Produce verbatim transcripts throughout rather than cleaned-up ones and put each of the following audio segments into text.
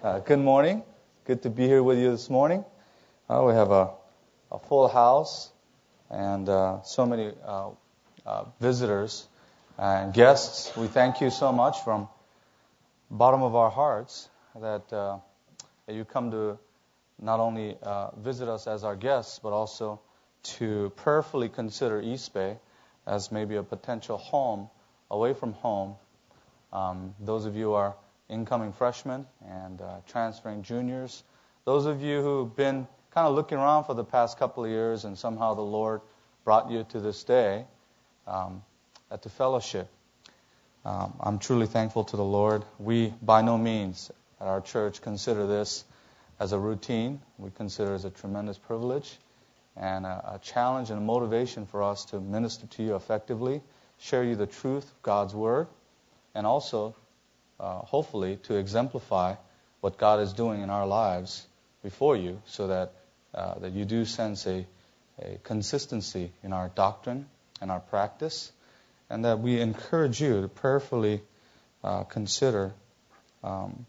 Uh, good morning. Good to be here with you this morning. Uh, we have a, a full house and uh, so many uh, uh, visitors and guests. We thank you so much from the bottom of our hearts that, uh, that you come to not only uh, visit us as our guests, but also to prayerfully consider East Bay as maybe a potential home away from home. Um, those of you who are incoming freshmen and uh, transferring juniors, those of you who've been kind of looking around for the past couple of years and somehow the Lord brought you to this day um, at the fellowship. Um, I'm truly thankful to the Lord. We, by no means, at our church, consider this as a routine. We consider it as a tremendous privilege and a, a challenge and a motivation for us to minister to you effectively, share you the truth of God's Word, and also Uh, hopefully to exemplify what God is doing in our lives before you so that uh, that you do sense a, a consistency in our doctrine and our practice, and that we encourage you to prayerfully uh, consider um,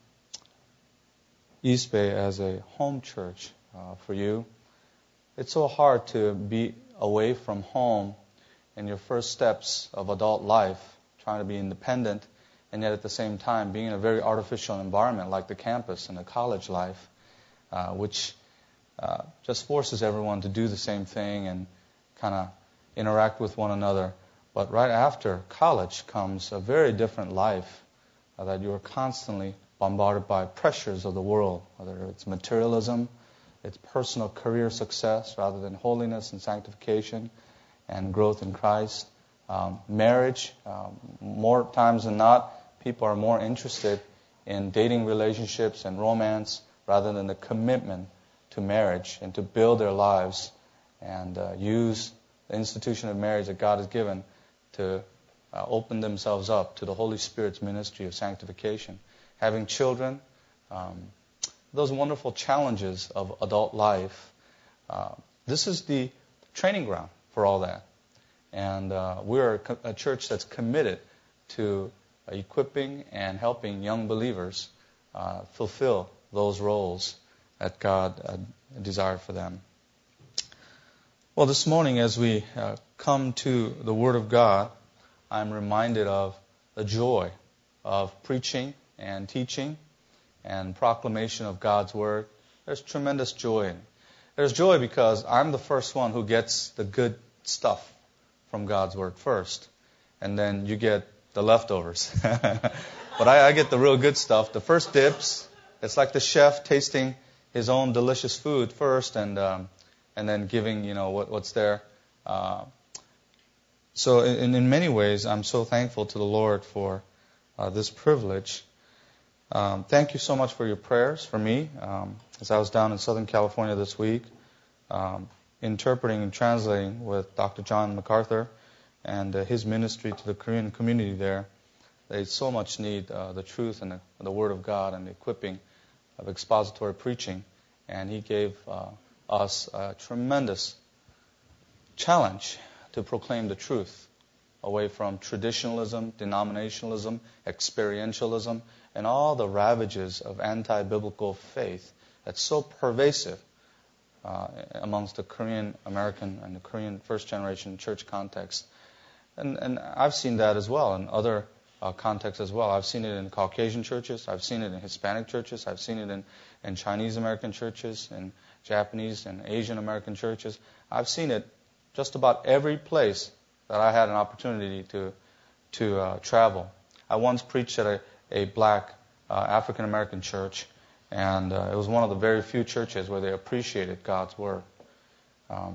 East Bay as a home church uh, for you. It's so hard to be away from home in your first steps of adult life, trying to be independent, and yet at the same time being in a very artificial environment like the campus and the college life, uh, which uh, just forces everyone to do the same thing and kind of interact with one another. But right after college comes a very different life uh, that you are constantly bombarded by pressures of the world, whether it's materialism, it's personal career success rather than holiness and sanctification and growth in Christ. Um, marriage, um, more times than not, people are more interested in dating relationships and romance rather than the commitment to marriage and to build their lives and uh, use the institution of marriage that God has given to uh, open themselves up to the Holy Spirit's ministry of sanctification. Having children, um, those wonderful challenges of adult life, uh, this is the training ground for all that. And uh, we're a church that's committed to equipping and helping young believers uh, fulfill those roles that God uh, desired for them. Well, this morning as we uh, come to the Word of God, I'm reminded of the joy of preaching and teaching and proclamation of God's Word. There's tremendous joy in it. There's joy because I'm the first one who gets the good stuff from God's Word first, and then you get the leftovers. But I, I get the real good stuff. The first dips, it's like the chef tasting his own delicious food first, and um, and then giving you know what, what's there. Uh, so in, in many ways, I'm so thankful to the Lord for uh, this privilege. Um, thank you so much for your prayers for me. Um, as I was down in Southern California this week, um, interpreting and translating with Doctor John MacArthur and uh, his ministry to the Korean community there. They so much need uh, the truth and the, the Word of God and the equipping of expository preaching. And he gave uh, us a tremendous challenge to proclaim the truth away from traditionalism, denominationalism, experientialism, and all the ravages of anti-biblical faith that's so pervasive Uh, amongst the Korean American and the Korean first generation church context. And, and I've seen that as well in other uh, contexts as well. I've seen it in Caucasian churches. I've seen it in Hispanic churches. I've seen it in, in Chinese American churches, in Japanese and Asian American churches. I've seen it just about every place that I had an opportunity to to uh, travel. I once preached at a, a black uh, African American church, and uh, it was one of the very few churches where they appreciated God's Word. Um,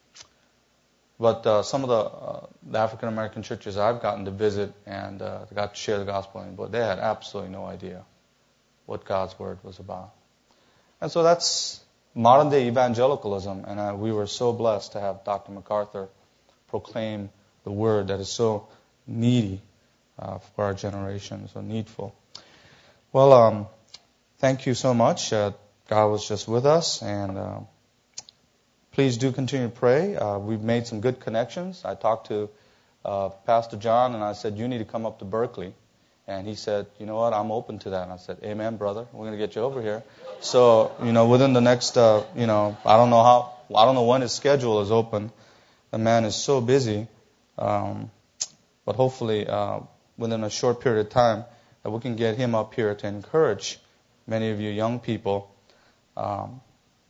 but uh, some of the, uh, the African American churches I've gotten to visit and uh, got to share the gospel in, but they had absolutely no idea what God's Word was about. And so that's modern day evangelicalism, and uh, we were so blessed to have Doctor MacArthur proclaim the Word that is so needy uh, for our generation, so needful. Well, um, thank you so much. Uh, God was just with us, and uh, please do continue to pray. Uh, we've made some good connections. I talked to uh, Pastor John, and I said, you need to come up to Berkeley And he said, you know what, I'm open to that. And I said, amen, brother. We're going to get you over here. So, you know, within the next, uh, you know, I don't know how, I don't know when his schedule is open. The man is so busy. Um, but hopefully, uh, within a short period of time, that we can get him up here to encourage many of you young people um,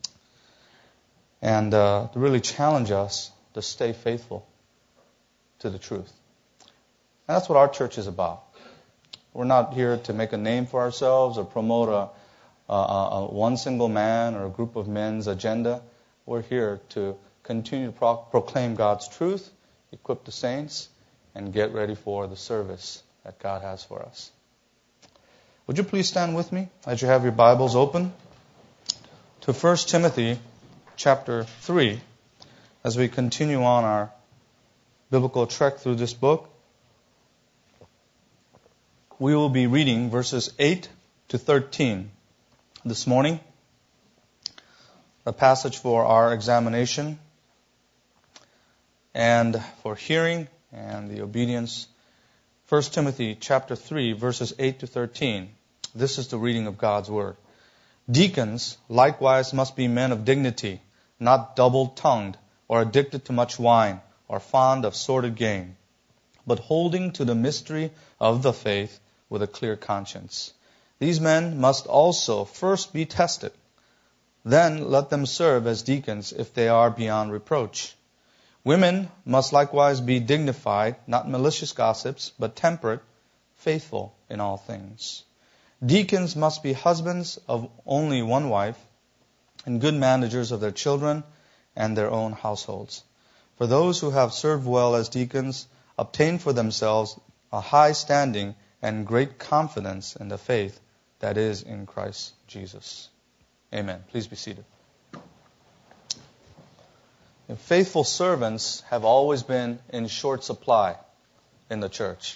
and uh, to really challenge us to stay faithful to the truth. And that's what our church is about. We're not here to make a name for ourselves or promote a, a, a one single man or a group of men's agenda. We're here to continue to pro- proclaim God's truth, equip the saints, and get ready for the service that God has for us. Would you please stand with me as you have your Bibles open to First Timothy chapter three as we continue on our biblical trek through this book. We will be reading verses eight to thirteen this morning. A passage for our examination and for hearing and the obedience. First Timothy chapter three, verses eight to thirteen. This is the reading of God's Word. Deacons likewise must be men of dignity, not double-tongued, or addicted to much wine, or fond of sordid gain, but holding to the mystery of the faith with a clear conscience. These men must also first be tested. Then let them serve as deacons if they are beyond reproach. Women must likewise be dignified, not malicious gossips, but temperate, faithful in all things. Deacons must be husbands of only one wife, and good managers of their children and their own households. For those who have served well as deacons obtain for themselves a high standing and great confidence in the faith that is in Christ Jesus. Amen. Please be seated. And faithful servants have always been in short supply in the church.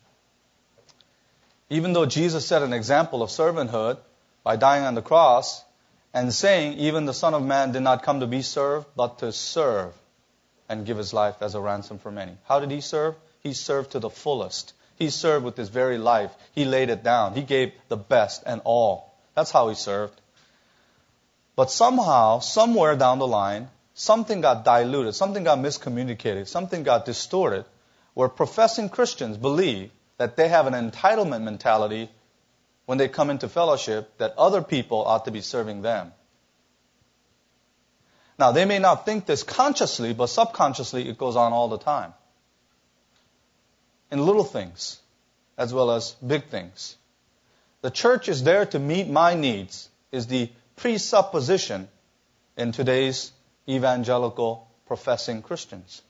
Even though Jesus set an example of servanthood by dying on the cross and saying, even the Son of Man did not come to be served, but to serve and give his life as a ransom for many. How did he serve? He served to the fullest. He served with his very life. He laid it down. He gave the best and all. That's how he served. But somehow, somewhere down the line, something got diluted, something got miscommunicated, something got distorted, where professing Christians believe that they have an entitlement mentality when they come into fellowship, that other people ought to be serving them. Now, they may not think this consciously, but subconsciously it goes on all the time. In little things, as well as big things. The church is there to meet my needs, is the presupposition in today's evangelical professing Christians.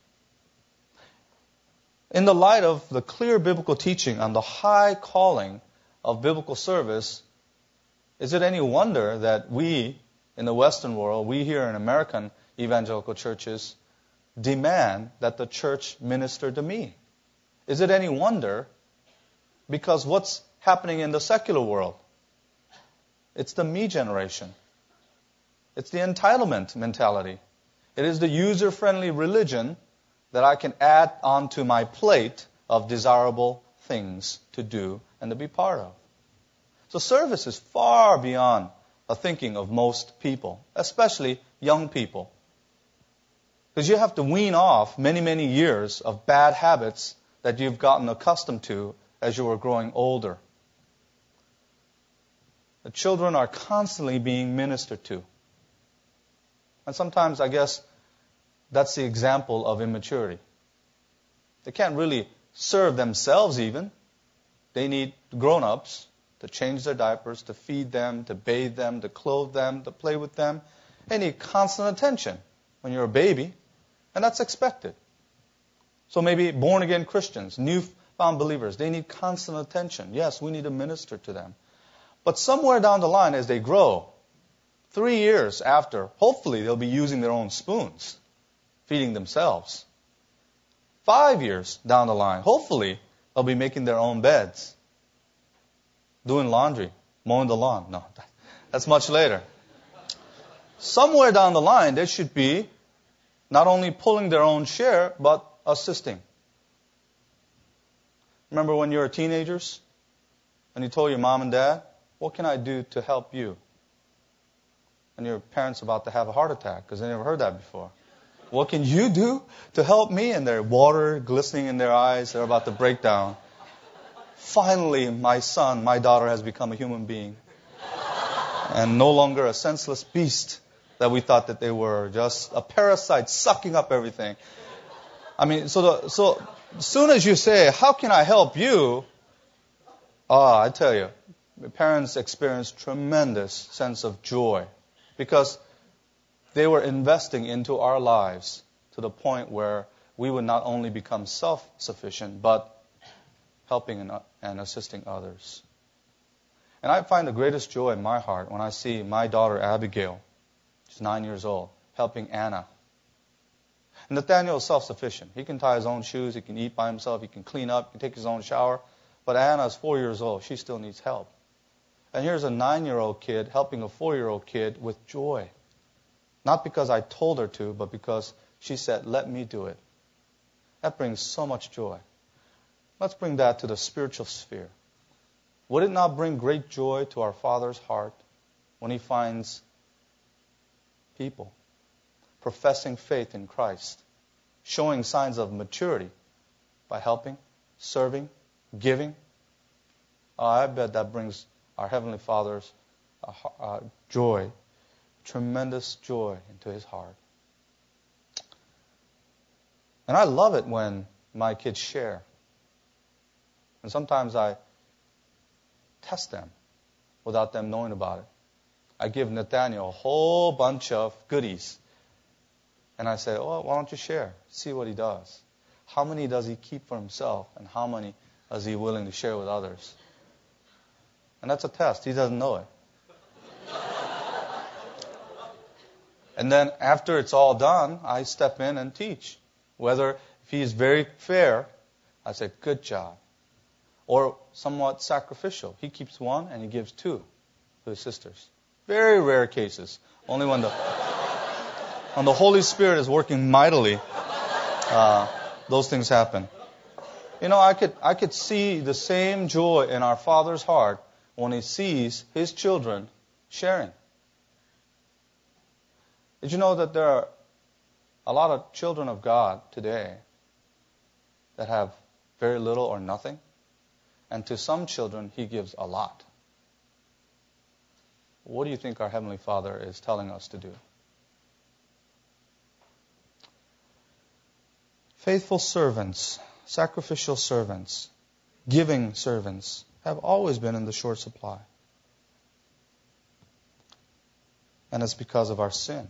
In the light of the clear biblical teaching on the high calling of biblical service, is it any wonder that we in the Western world, we here in American evangelical churches, demand that the church minister to me? Is it any wonder? Because what's happening in the secular world? It's the me generation. It's the entitlement mentality. It is the user-friendly religion that I can add onto my plate of desirable things to do and to be part of. So service is far beyond the thinking of most people, especially young people. Because you have to wean off many, many years of bad habits that you've gotten accustomed to as you were growing older. The children are constantly being ministered to. And sometimes, I guess, that's the example of immaturity. They can't really serve themselves even. They need grown-ups to change their diapers, to feed them, to bathe them, to clothe them, to play with them. They need constant attention when you're a baby, and that's expected. So maybe born-again Christians, newfound believers, they need constant attention. Yes, we need to minister to them. But somewhere down the line, as they grow, three years after, hopefully they'll be using their own spoons, feeding themselves. Five years down the line, hopefully they'll be making their own beds, doing laundry, mowing the lawn. No, that's much later. Somewhere down the line, they should be not only pulling their own share, but assisting. Remember when you were teenagers? And you told your mom and dad, what can I do to help you? And your parents about to have a heart attack because they never heard that before. What can you do to help me? And their water glistening in their eyes, they're about to break down. Finally, my son, my daughter has become a human being. And no longer a senseless beast that we thought that they were. Just a parasite sucking up everything. I mean, so the, so as soon as you say, how can I help you? Ah, I tell you, the parents experienced tremendous sense of joy because they were investing into our lives to the point where we would not only become self-sufficient, but helping and, and assisting others. And I find the greatest joy in my heart when I see my daughter Abigail, she's nine years old, helping Anna. And Nathaniel is self-sufficient. He can tie his own shoes, he can eat by himself, he can clean up, he can take his own shower. But Anna is four years old. She still needs help. And here's a nine-year-old kid helping a four-year-old kid with joy. Not because I told her to, but because she said, let me do it. That brings so much joy. Let's bring that to the spiritual sphere. Would it not bring great joy to our Father's heart when He finds people professing faith in Christ, showing signs of maturity by helping, serving, giving? Oh, I bet that brings our Heavenly Father's uh, uh, joy, tremendous joy into His heart. And I love it when my kids share. And sometimes I test them without them knowing about it. I give Nathaniel a whole bunch of goodies. And I say, oh, why don't you share? See what he does. How many does he keep for himself? And how many is he willing to share with others? And that's a test. He doesn't know it. And then after it's all done, I step in and teach. Whether if he is very fair, I say, good job. Or somewhat sacrificial. He keeps one and he gives two to his sisters. Very rare cases. Only when the when the Holy Spirit is working mightily, uh, those things happen. You know, I could I could see the same joy in our Father's heart when He sees His children sharing. Did you know that there are a lot of children of God today that have very little or nothing? And to some children, He gives a lot. What do you think our Heavenly Father is telling us to do? Faithful servants, sacrificial servants, giving servants have always been in the short supply. And it's because of our sin.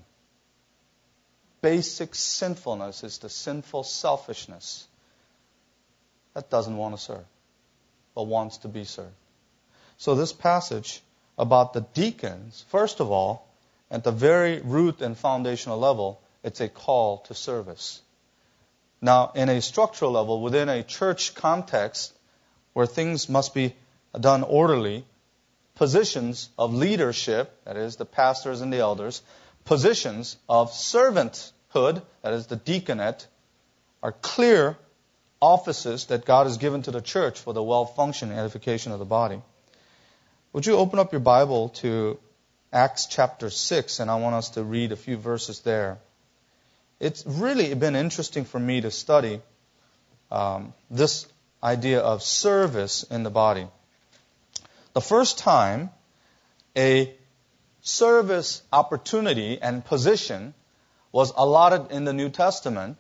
Basic sinfulness is the sinful selfishness that doesn't want to serve, but wants to be served. So this passage about the deacons, first of all, at the very root and foundational level, it's a call to service. Now, in a structural level, within a church context, where things must be done orderly, positions of leadership, that is, the pastors and the elders, positions of servanthood, that is, the deaconate, are clear offices that God has given to the church for the well-functioning edification of the body. Would you open up your Bible to Acts chapter six, and I want us to read a few verses there. It's really been interesting for me to study um, this idea of service in the body. The first time a service opportunity and position was allotted in the New Testament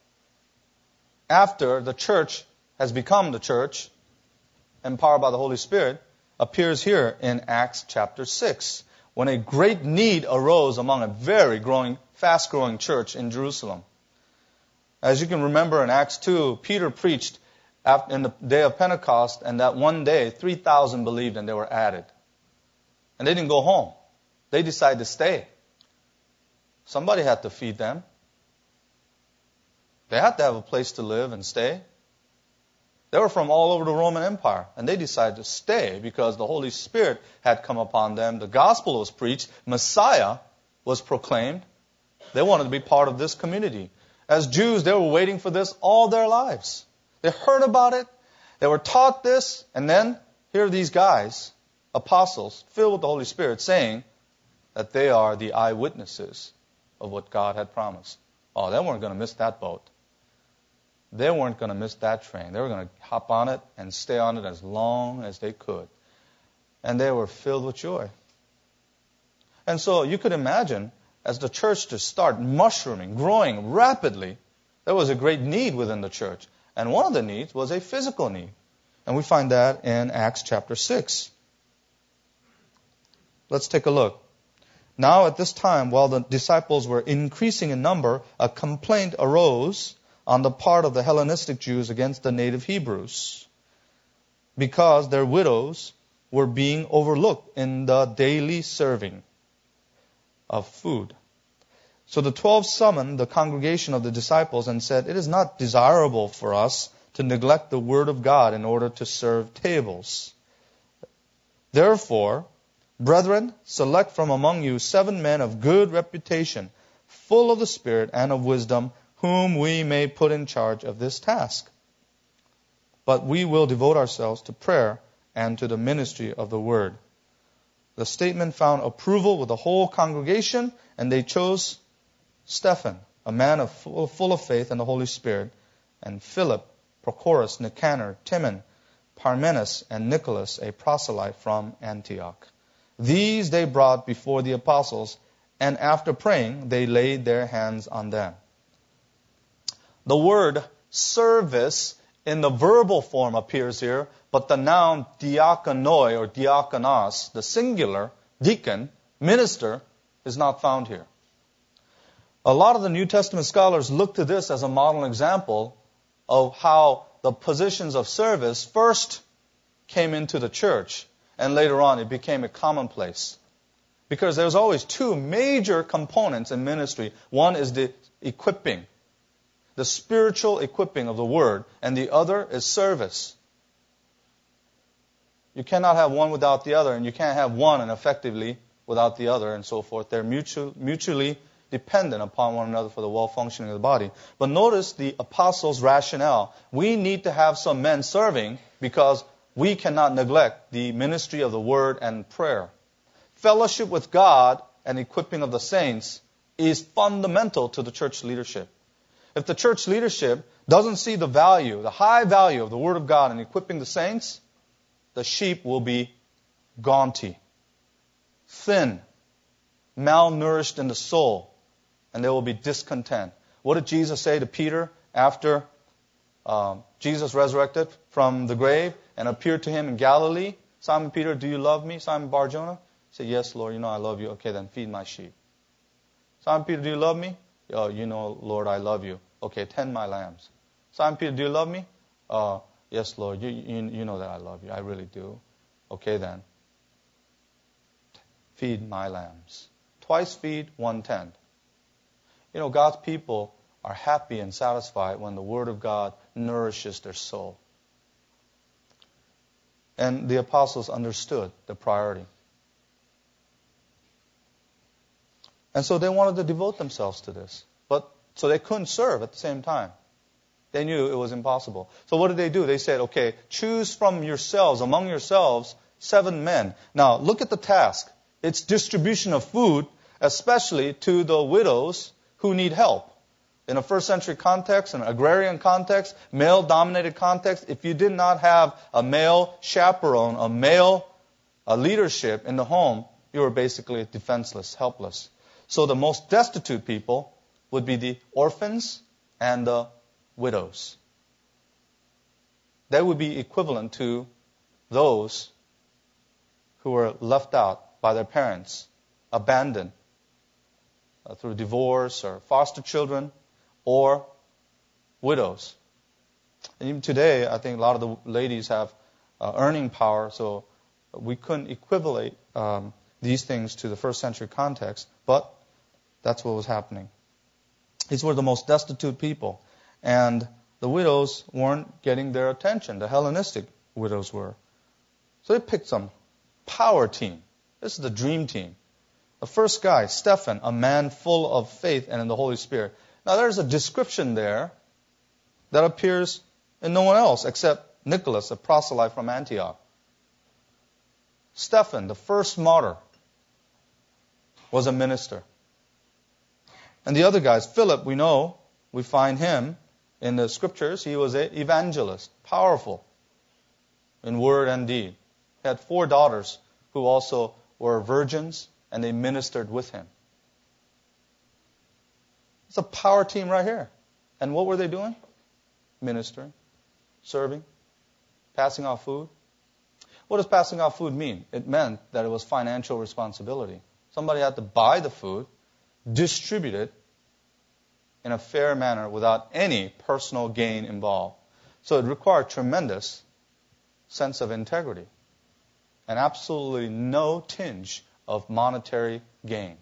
after the church has become the church, empowered by the Holy Spirit, appears here in Acts chapter six, when a great need arose among a very growing, fast-growing church in Jerusalem. As you can remember in Acts two, Peter preached in the day of Pentecost, and that one day, three thousand believed and they were added. And they didn't go home. They decided to stay. Somebody had to feed them. They had to have a place to live and stay. They were from all over the Roman Empire, and they decided to stay because the Holy Spirit had come upon them. The gospel was preached. Messiah was proclaimed. They wanted to be part of this community. As Jews, they were waiting for this all their lives. They heard about it. They were taught this, and then here are these guys, apostles, filled with the Holy Spirit, saying that they are the eyewitnesses of what God had promised. Oh, they weren't going to miss that boat. They weren't going to miss that train. They were going to hop on it and stay on it as long as they could. And they were filled with joy. And so you could imagine, as the church to start mushrooming, growing rapidly, there was a great need within the church. And one of the needs was a physical need. And we find that in Acts chapter six. Let's take a look. Now at this time, while the disciples were increasing in number, a complaint arose on the part of the Hellenistic Jews against the native Hebrews, because their widows were being overlooked in the daily serving of food. So the twelve summoned the congregation of the disciples and said, "It is not desirable for us to neglect the word of God in order to serve tables. Therefore, brethren, select from among you seven men of good reputation, full of the Spirit and of wisdom, whom we may put in charge of this task. But we will devote ourselves to prayer and to the ministry of the word." The statement found approval with the whole congregation, and they chose Stephen, a man of full, full of faith and the Holy Spirit, and Philip, Prochorus, Nicanor, Timon, Parmenas, and Nicholas, a proselyte from Antioch. These they brought before the apostles, and after praying, they laid their hands on them. The word service in the verbal form appears here, but the noun diakonoi or diakonos, the singular, deacon, minister, is not found here. A lot of the New Testament scholars look to this as a model example of how the positions of service first came into the church, and later on it became a commonplace. Because there's always two major components in ministry. One is the equipping, the spiritual equipping of the word, and the other is service. You cannot have one without the other, and you can't have one and effectively without the other, and so forth. They're mutual, mutually dependent upon one another for the well-functioning of the body. But notice the apostles' rationale. We need to have some men serving because we cannot neglect the ministry of the word and prayer. Fellowship with God and equipping of the saints is fundamental to the church leadership. If the church leadership doesn't see the value, the high value of the word of God in equipping the saints, the sheep will be gaunt, thin, malnourished in the soul, and they will be discontent. What did Jesus say to Peter after um, Jesus resurrected from the grave and appeared to him in Galilee? "Simon Peter, do you love me?" Simon Bar-Jonah said, "Yes, Lord, you know I love you." "Okay, then feed my sheep." "Simon Peter, do you love me?" "Oh, you know, Lord, I love you." "Okay, tend my lambs." "Simon Peter, do you love me?" Uh, "Yes, Lord, you, you, you know that I love you. I really do." "Okay, then. Feed my lambs." Twice feed, one tend. You know, God's people are happy and satisfied when the Word of God nourishes their soul. And the apostles understood the priority. And so they wanted to devote themselves to this. But so they couldn't serve at the same time. They knew it was impossible. So what did they do? They said, okay, choose from yourselves, among yourselves, seven men. Now, look at the task. It's distribution of food, especially to the widows who need help. In a first century context, an agrarian context, male-dominated context, if you did not have a male chaperone, a male a leadership in the home, you were basically defenseless, helpless. So the most destitute people would be the orphans and the widows. They would be equivalent to those who were left out by their parents, abandoned uh, through divorce or foster children, or widows. And even today, I think a lot of the ladies have uh, earning power, so we couldn't equivalent um, these things to the first century context, but that's what was happening. These were the most destitute people, and the widows weren't getting their attention. The Hellenistic widows were. So they picked some power team. This is the dream team. The first guy, Stephen, a man full of faith and in the Holy Spirit. Now there's a description there that appears in no one else except Nicholas, a proselyte from Antioch. Stephen, the first martyr, was a minister. And the other guys, Philip, we know, we find him in the scriptures. He was an evangelist, powerful in word and deed. He had four daughters who also were virgins, and they ministered with him. It's a power team right here. And what were they doing? Ministering, serving, passing out food. What does passing out food mean? It meant that it was financial responsibility. Somebody had to buy the food, distribute it in a fair manner without any personal gain involved. So it required tremendous sense of integrity and absolutely no tinge of monetary gain.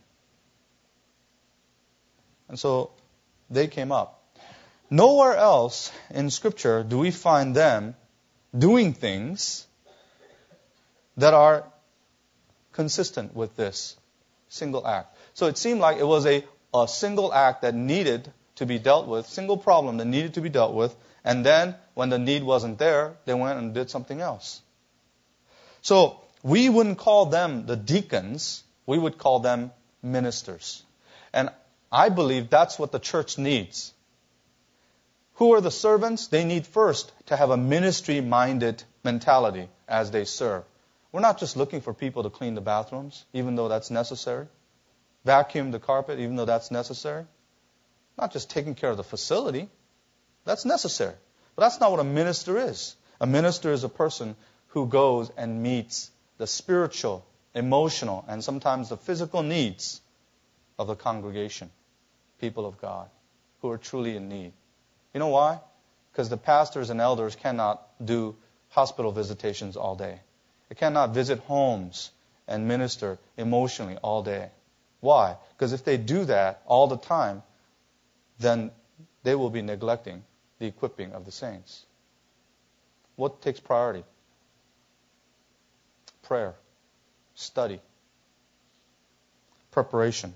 And so they came up. Nowhere else in Scripture do we find them doing things that are consistent with this single act. So it seemed like it was a, a single act that needed to be dealt with, single problem that needed to be dealt with, and then when the need wasn't there, they went and did something else. So we wouldn't call them the deacons, we would call them ministers. And I believe that's what the church needs. Who are the servants? They need first to have a ministry-minded mentality as they serve. We're not just looking for people to clean the bathrooms, even though that's necessary. Vacuum the carpet, even though that's necessary. Not just taking care of the facility. That's necessary. But that's not what a minister is. A minister is a person who goes and meets the spiritual, emotional, and sometimes the physical needs of the congregation, people of God, who are truly in need. You know why? Because the pastors and elders cannot do hospital visitations all day. They cannot visit homes and minister emotionally all day. Why? Because if they do that all the time, then they will be neglecting the equipping of the saints. What takes priority? Prayer, study, preparation,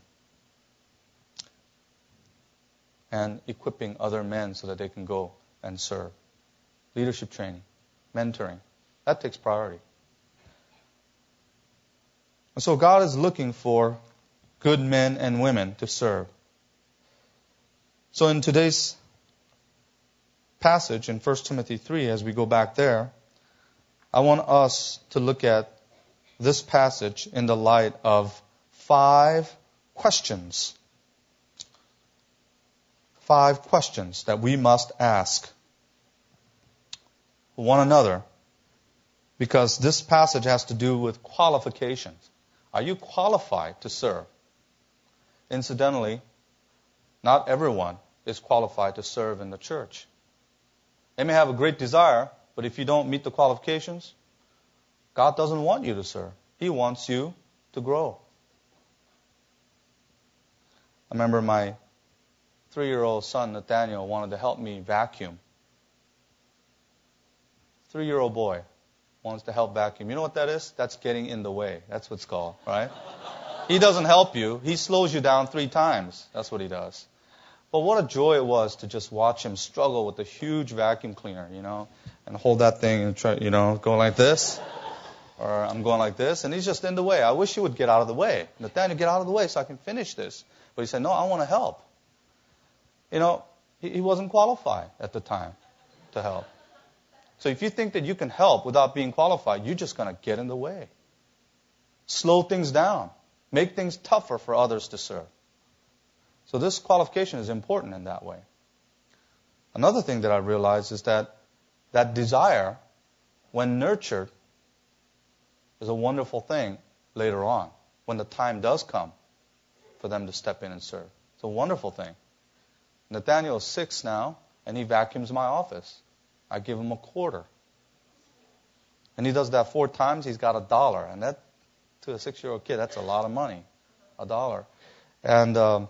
and equipping other men so that they can go and serve. Leadership training, mentoring, that takes priority. And so God is looking for good men and women to serve. So in today's passage in First Timothy three, as we go back there, I want us to look at this passage in the light of five questions. Five questions that we must ask one another, because this passage has to do with qualifications. Are you qualified to serve? Incidentally, not everyone is qualified to serve in the church. They may have a great desire, but if you don't meet the qualifications, God doesn't want you to serve. He wants you to grow. I remember my three-year-old son, Nathaniel, wanted to help me vacuum. Three-year-old boy wants to help vacuum. You know what that is? That's getting in the way. That's what it's called, right? He doesn't help you. He slows you down three times. That's what he does. But what a joy it was to just watch him struggle with a huge vacuum cleaner, you know, and hold that thing and try, you know, go like this. Or I'm going like this, and he's just in the way. I wish he would get out of the way. Nathaniel, get out of the way so I can finish this. But he said, no, I want to help. You know, he, he wasn't qualified at the time to help. So if you think that you can help without being qualified, you're just going to get in the way. Slow things down. Make things tougher for others to serve. So this qualification is important in that way. Another thing that I realized is that that desire, when nurtured, is a wonderful thing later on, when the time does come for them to step in and serve. It's a wonderful thing. Nathaniel is six now, and he vacuums my office. I give him a quarter. And he does that four times, he's got a dollar. And that, to a six-year-old kid, that's a lot of money, a dollar. And um,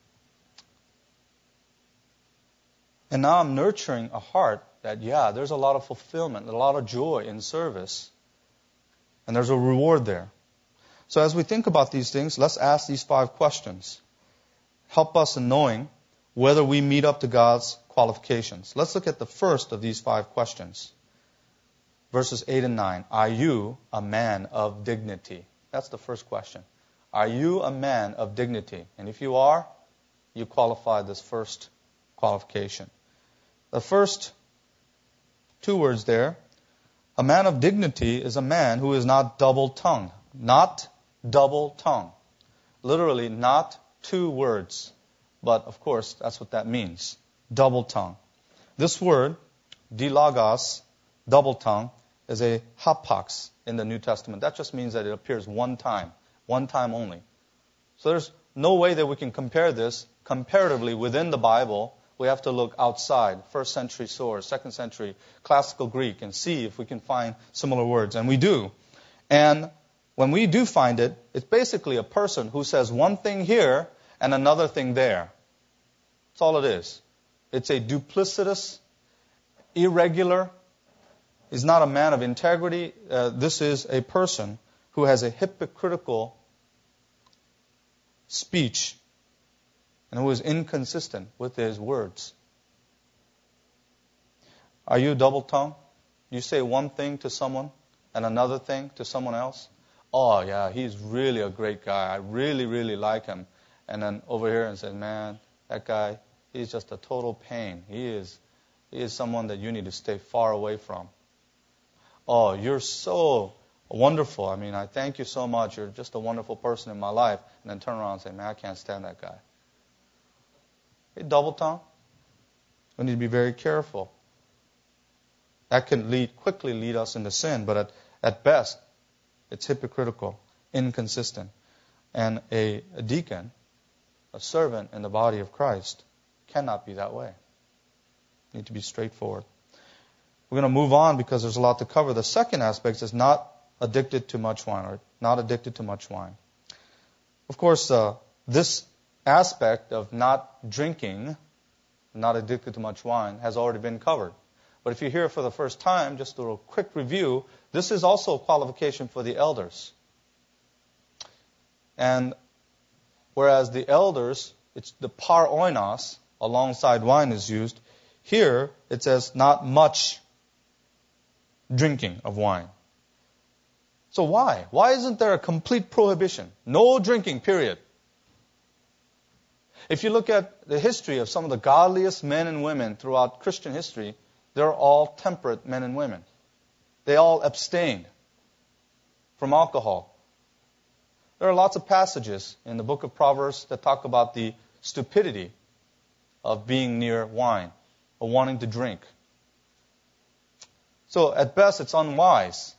and now I'm nurturing a heart that, yeah, there's a lot of fulfillment, a lot of joy in service. And there's a reward there. So as we think about these things, let's ask these five questions. Help us in knowing whether we meet up to God's qualifications. Let's look at the first of these five questions. verses eight and nine. Are you a man of dignity? That's the first question. Are you a man of dignity? And if you are, you qualify this first qualification. The first two words there, a man of dignity is a man who is not double-tongued. Not double-tongued. Literally, not two words. But, of course, that's what that means. Double-tongued. This word, dilagos, double-tongued, is a hapax in the New Testament. That just means that it appears one time. One time only. So there's no way that we can compare this comparatively within the Bible. We have to look outside, first century source, second century classical Greek, and see if we can find similar words. And we do. And when we do find it, it's basically a person who says one thing here and another thing there. That's all it is. It's a duplicitous, irregular. He's not a man of integrity. Uh, this is a person who has a hypocritical speech and who is inconsistent with his words. Are you double-tongued? You say one thing to someone and another thing to someone else? Oh, yeah, he's really a great guy. I really, really like him. And then over here and say, man, that guy, he's just a total pain. He is, he is someone that you need to stay far away from. Oh, you're so wonderful. I mean, I thank you so much. You're just a wonderful person in my life. And then turn around and say, man, I can't stand that guy. Hey, double-tongued. We need to be very careful. That can lead quickly lead us into sin, but at, at best, it's hypocritical, inconsistent. And a, a deacon, a servant in the body of Christ, cannot be that way. You need to be straightforward. We're going to move on because there's a lot to cover. The second aspect is not addicted to much wine, or not addicted to much wine. Of course, uh, this aspect of not drinking, not addicted to much wine, has already been covered. But if you're here for the first time, just a little quick review, this is also a qualification for the elders. And whereas the elders, it's the par oinos, alongside wine is used, here it says not much drinking of wine. So why? Why isn't there a complete prohibition? No drinking, period. If you look at the history of some of the godliest men and women throughout Christian history, they're all temperate men and women. They all abstained from alcohol. There are lots of passages in the book of Proverbs that talk about the stupidity of being near wine or wanting to drink. So at best, it's unwise,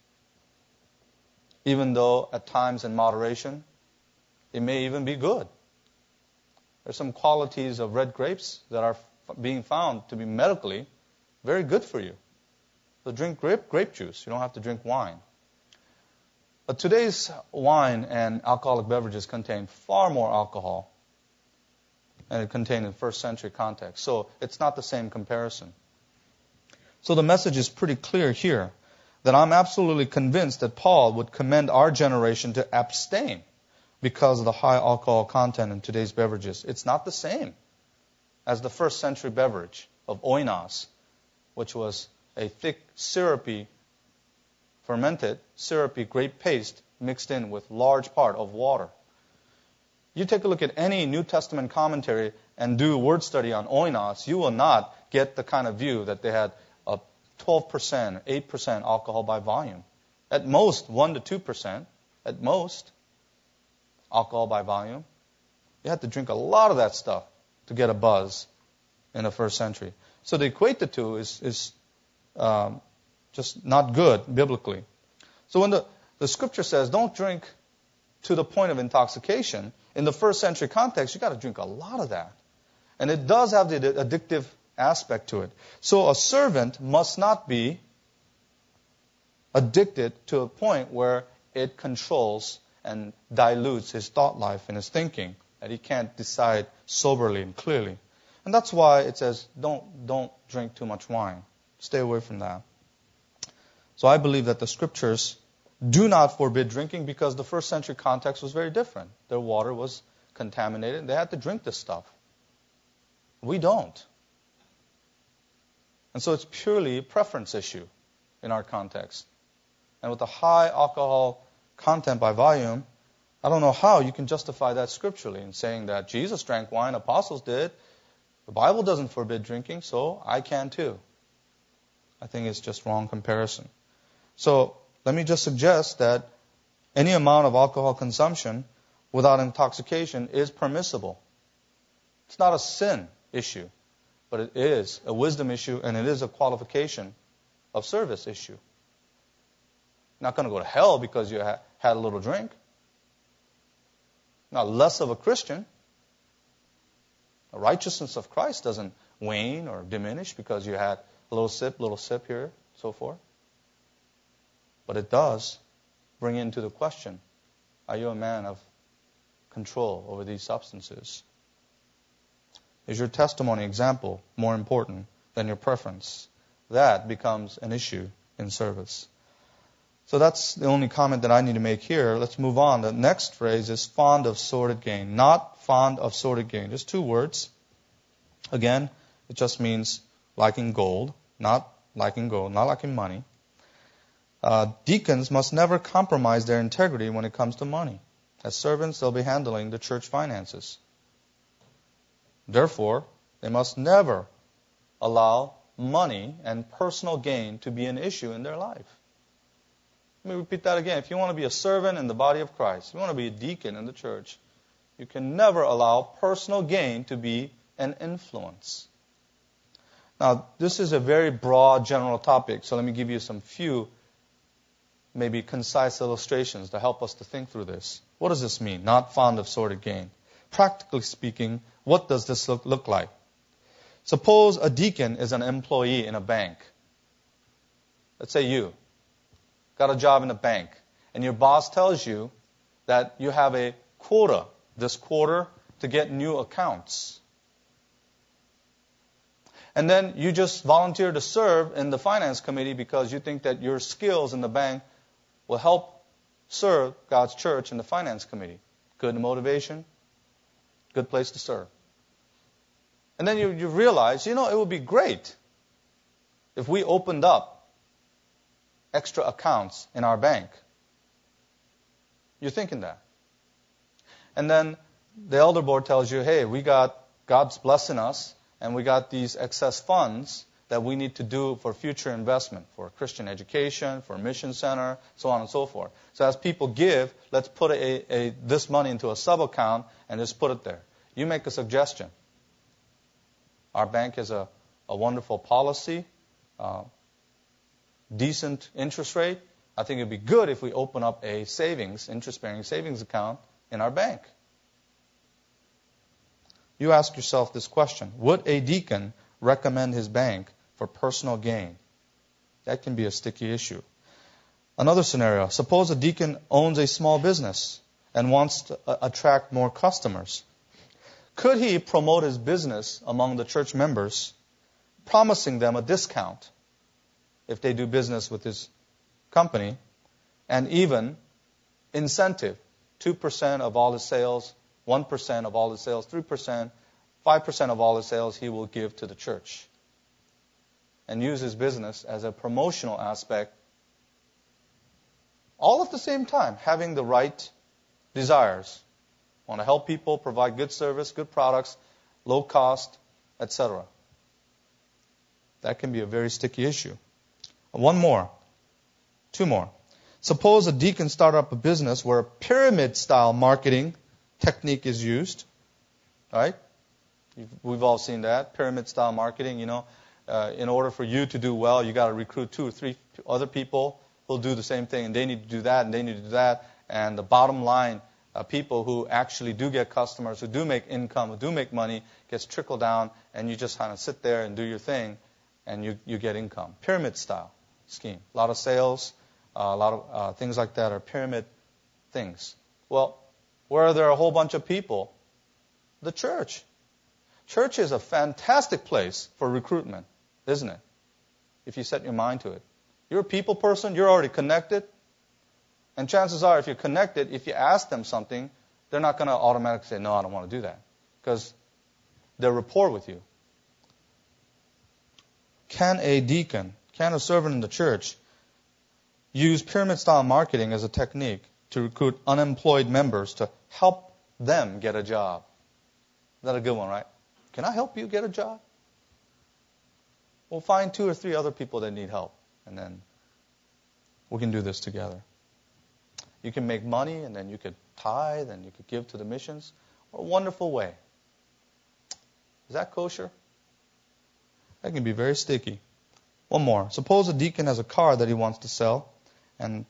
even though at times in moderation, it may even be good. There's some qualities of red grapes that are being found to be medically very good for you. So drink grape, grape juice. You don't have to drink wine. But today's wine and alcoholic beverages contain far more alcohol than it contained in first century context. So it's not the same comparison. So the message is pretty clear here that I'm absolutely convinced that Paul would commend our generation to abstain because of the high alcohol content in today's beverages. It's not the same as the first century beverage of oinos, which was a thick, syrupy, fermented, syrupy grape paste mixed in with large part of water. You take a look at any New Testament commentary and do word study on oinos, you will not get the kind of view that they had a twelve percent, eight percent alcohol by volume. At most, one to two percent. At most, alcohol by volume. You had to drink a lot of that stuff to get a buzz in the first century. So to equate the two is, is um, just not good biblically. So when the, the scripture says don't drink to the point of intoxication, in the first century context, you got to drink a lot of that. And it does have the addictive aspect to it. So a servant must not be addicted to a point where it controls and dilutes his thought life and his thinking, that he can't decide soberly and clearly. And that's why it says, don't, don't drink too much wine. Stay away from that. So I believe that the scriptures do not forbid drinking because the first century context was very different. Their water was contaminated. They had to drink this stuff. We don't. And so it's purely a preference issue. in our context. And with the high alcohol content by volume, I don't know how you can justify that scripturally in saying that Jesus drank wine, apostles did. The Bible doesn't forbid drinking, so I can too. I think it's just wrong comparison. So let me just suggest that any amount of alcohol consumption without intoxication is permissible. It's not a sin issue, but it is a wisdom issue, and it is a qualification of service issue. You're not going to go to hell because you ha- had a little drink. Not less of a Christian. The righteousness of Christ doesn't wane or diminish because you had a little sip, little sip here, so forth. But it does bring into the question, are you a man of control over these substances? Is your testimony example more important than your preference? That becomes an issue in service. So that's the only comment that I need to make here. Let's move on. The next phrase is fond of sordid gain. Not fond of sordid gain. Just two words. Again, it just means liking gold, not liking gold, not liking money. Uh, deacons must never compromise their integrity when it comes to money. As servants, they'll be handling the church finances. Therefore, they must never allow money and personal gain to be an issue in their life. Let me repeat that again. If you want to be a servant in the body of Christ, if you want to be a deacon in the church, you can never allow personal gain to be an influence. Now, this is a very broad general topic, so let me give you some few maybe concise illustrations to help us to think through this. What does this mean? Not fond of sordid gain. Practically speaking, what does this look, look like? Suppose a deacon is an employee in a bank. Let's say you got a job in a bank, and your boss tells you that you have a quota this quarter to get new accounts. And then you just volunteer to serve in the finance committee because you think that your skills in the bank will help serve God's church in the finance committee. Good motivation, good place to serve. And then you, you realize, you know, it would be great if we opened up extra accounts in our bank. You're thinking that. And then the elder board tells you, hey, we got God's blessing us, and we got these excess funds that we need to do for future investment, for Christian education, for a mission center, so on and so forth. So as people give, let's put a, a, this money into a sub-account and just put it there. You make a suggestion. Our bank has a, a wonderful policy, uh, decent interest rate. I think it would be good if we open up a savings, interest-bearing savings account in our bank. You ask yourself this question: would a deacon recommend his bank for personal gain? That can be a sticky issue. Another scenario: suppose a deacon owns a small business and wants to uh, attract more customers. Could he promote his business among the church members, promising them a discount if they do business with his company, and even incentive, two percent of all his sales, one percent of all his sales, three percent, five percent of all his sales he will give to the church, and use his business as a promotional aspect, all at the same time having the right desires. Want to help people, provide good service, good products, low cost, et cetera. That can be a very sticky issue. One more. Two more. Suppose a deacon started up a business where a pyramid-style marketing technique is used. Right? We've all seen that. Pyramid-style marketing, you know. Uh, in order for you to do well, you got to recruit two or three other people who'll do the same thing, and they need to do that, and they need to do that. And the bottom line, uh, people who actually do get customers, who do make income, who do make money, gets trickled down, and you just kind of sit there and do your thing, and you, you get income. Pyramid-style scheme. A lot of sales, uh, a lot of uh, things like that are pyramid things. Well, where are there a whole bunch of people? The church. Church is a fantastic place for recruitment, isn't it? If you set your mind to it. You're a people person, you're already connected. And chances are, if you're connected, if you ask them something, they're not going to automatically say, no, I don't want to do that. Because they're rapport with you. Can a deacon, can a servant in the church use pyramid-style marketing as a technique to recruit unemployed members to help them get a job. Is that a good one, right? Can I help you get a job? We'll find two or three other people that need help, and then we can do this together. You can make money, and then you could tithe, and you could give to the missions. What a wonderful way. Is that kosher? That can be very sticky. One more. Suppose a deacon has a car that he wants to sell, and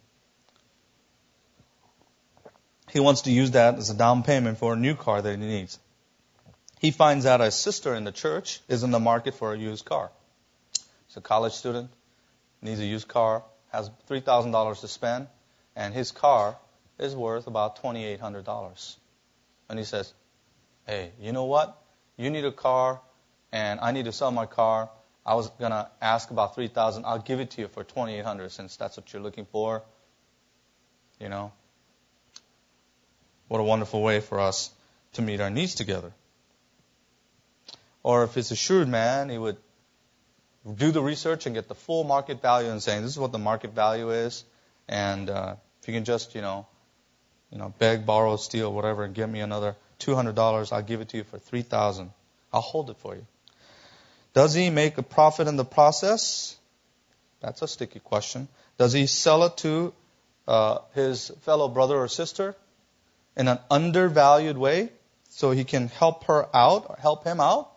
he wants to use that as a down payment for a new car that he needs. He finds out a sister in the church is in the market for a used car. He's a college student, needs a used car, has three thousand dollars to spend, and his car is worth about two thousand eight hundred dollars. And he says, hey, you know what? You need a car, and I need to sell my car. I was going to ask about three thousand dollars. I'll give it to you for two thousand eight hundred dollars since that's what you're looking for. You know? What a wonderful way for us to meet our needs together. Or if it's a shrewd man, he would do the research and get the full market value and saying, this is what the market value is. And uh, if you can just, you know, you know, beg, borrow, steal, whatever, and give me another two hundred dollars, I'll give it to you for three thousand dollars. I'll hold it for you. Does he make a profit in the process? That's a sticky question. Does he sell it to uh, his fellow brother or sister in an undervalued way so he can help her out or help him out?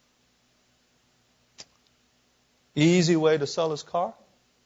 Easy way to sell his car?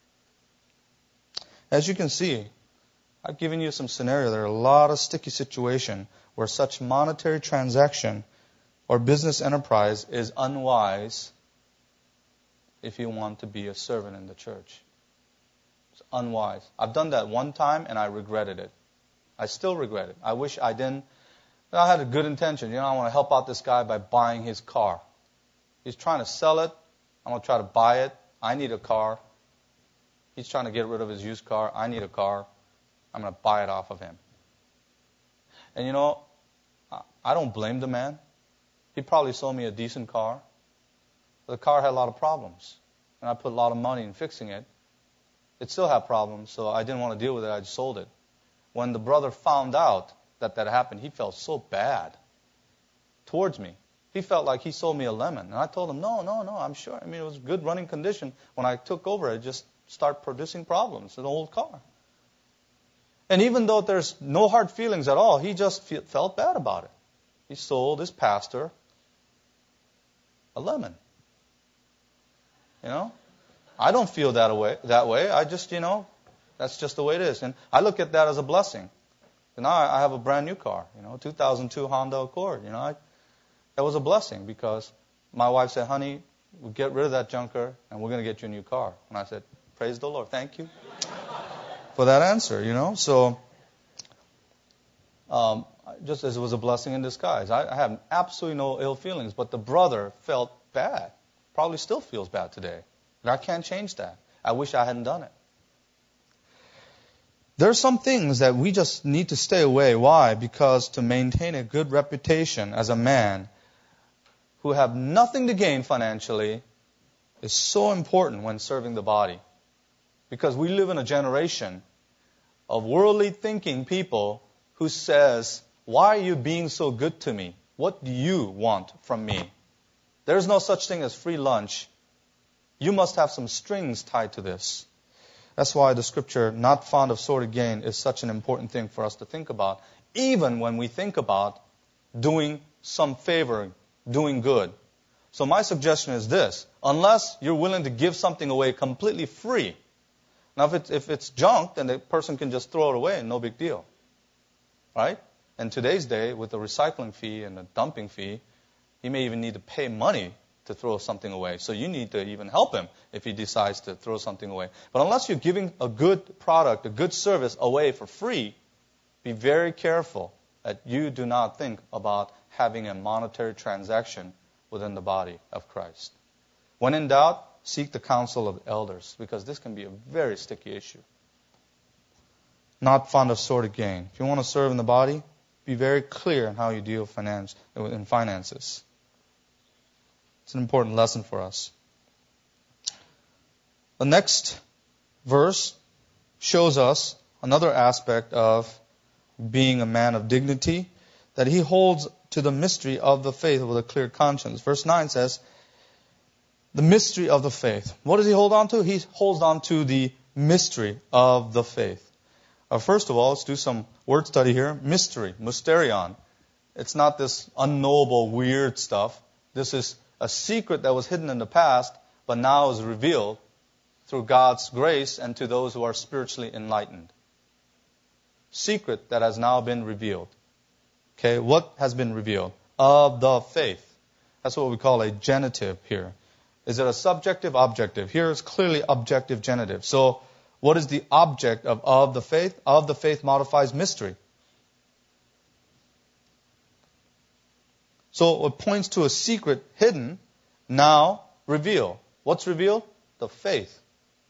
As you can see, I've given you some scenario. There are a lot of sticky situations where such monetary transaction or business enterprise is unwise if you want to be a servant in the church. It's unwise. I've done that one time and I regretted it. I still regret it. I wish I didn't. I had a good intention. You know, I want to help out this guy by buying his car. He's trying to sell it. I'm going to try to buy it. I need a car. He's trying to get rid of his used car. I need a car. I'm going to buy it off of him. And you know, I don't blame the man. He probably sold me a decent car. The car had a lot of problems. And I put a lot of money in fixing it. It still had problems, so I didn't want to deal with it. I just sold it. When the brother found out that that happened, he felt so bad towards me. He felt like he sold me a lemon. And I told him, no, no, no, I'm sure. I mean, it was good running condition. When I took over, it just started producing problems. It's an old car. And even though there's no hard feelings at all, he just fe- felt bad about it. He sold his pastor a lemon. You know? I don't feel that way. That way. I just, you know, that's just the way it is. And I look at that as a blessing. And now I have a brand new car, you know, two thousand two Honda Accord. You know, I, that was a blessing because my wife said, honey, we'll get rid of that junker and we're going to get you a new car. And I said, praise the Lord. Thank you for that answer, you know. So um, just as it was a blessing in disguise. I, I have absolutely no ill feelings, but the brother felt bad. Probably still feels bad today. And I can't change that. I wish I hadn't done it. There are some things that we just need to stay away. Why? Because to maintain a good reputation as a man who have nothing to gain financially is so important when serving the body. Because we live in a generation of worldly thinking people who says, why are you being so good to me? What do you want from me? There's no such thing as free lunch. You must have some strings tied to this. That's why the scripture, not fond of sordid gain, is such an important thing for us to think about, even when we think about doing some favor, doing good. So my suggestion is this: unless you're willing to give something away completely free. Now, if it's, if it's junk, then the person can just throw it away and no big deal. Right? In today's day, with the recycling fee and the dumping fee, he may even need to pay money to throw something away. So you need to even help him if he decides to throw something away. But unless you're giving a good product, a good service away for free, be very careful that you do not think about having a monetary transaction within the body of Christ. When in doubt, seek the counsel of elders, because this can be a very sticky issue. Not fond of sordid gain. If you want to serve in the body, be very clear in how you deal finance, in finances. It's an important lesson for us. The next verse shows us another aspect of being a man of dignity, that he holds to the mystery of the faith with a clear conscience. Verse nine says, the mystery of the faith. What does he hold on to? He holds on to the mystery of the faith. Uh, first of all, let's do some word study here. Mystery, mysterion. It's not this unknowable, weird stuff. This is a secret that was hidden in the past, but now is revealed through God's grace and to those who are spiritually enlightened. Secret that has now been revealed. Okay, what has been revealed? Of the faith. That's what we call a genitive here. Is it a subjective, objective? Here is clearly objective genitive. So, what is the object of of the faith? Of the faith modifies mystery. So, it points to a secret hidden, now revealed. What's revealed? The faith.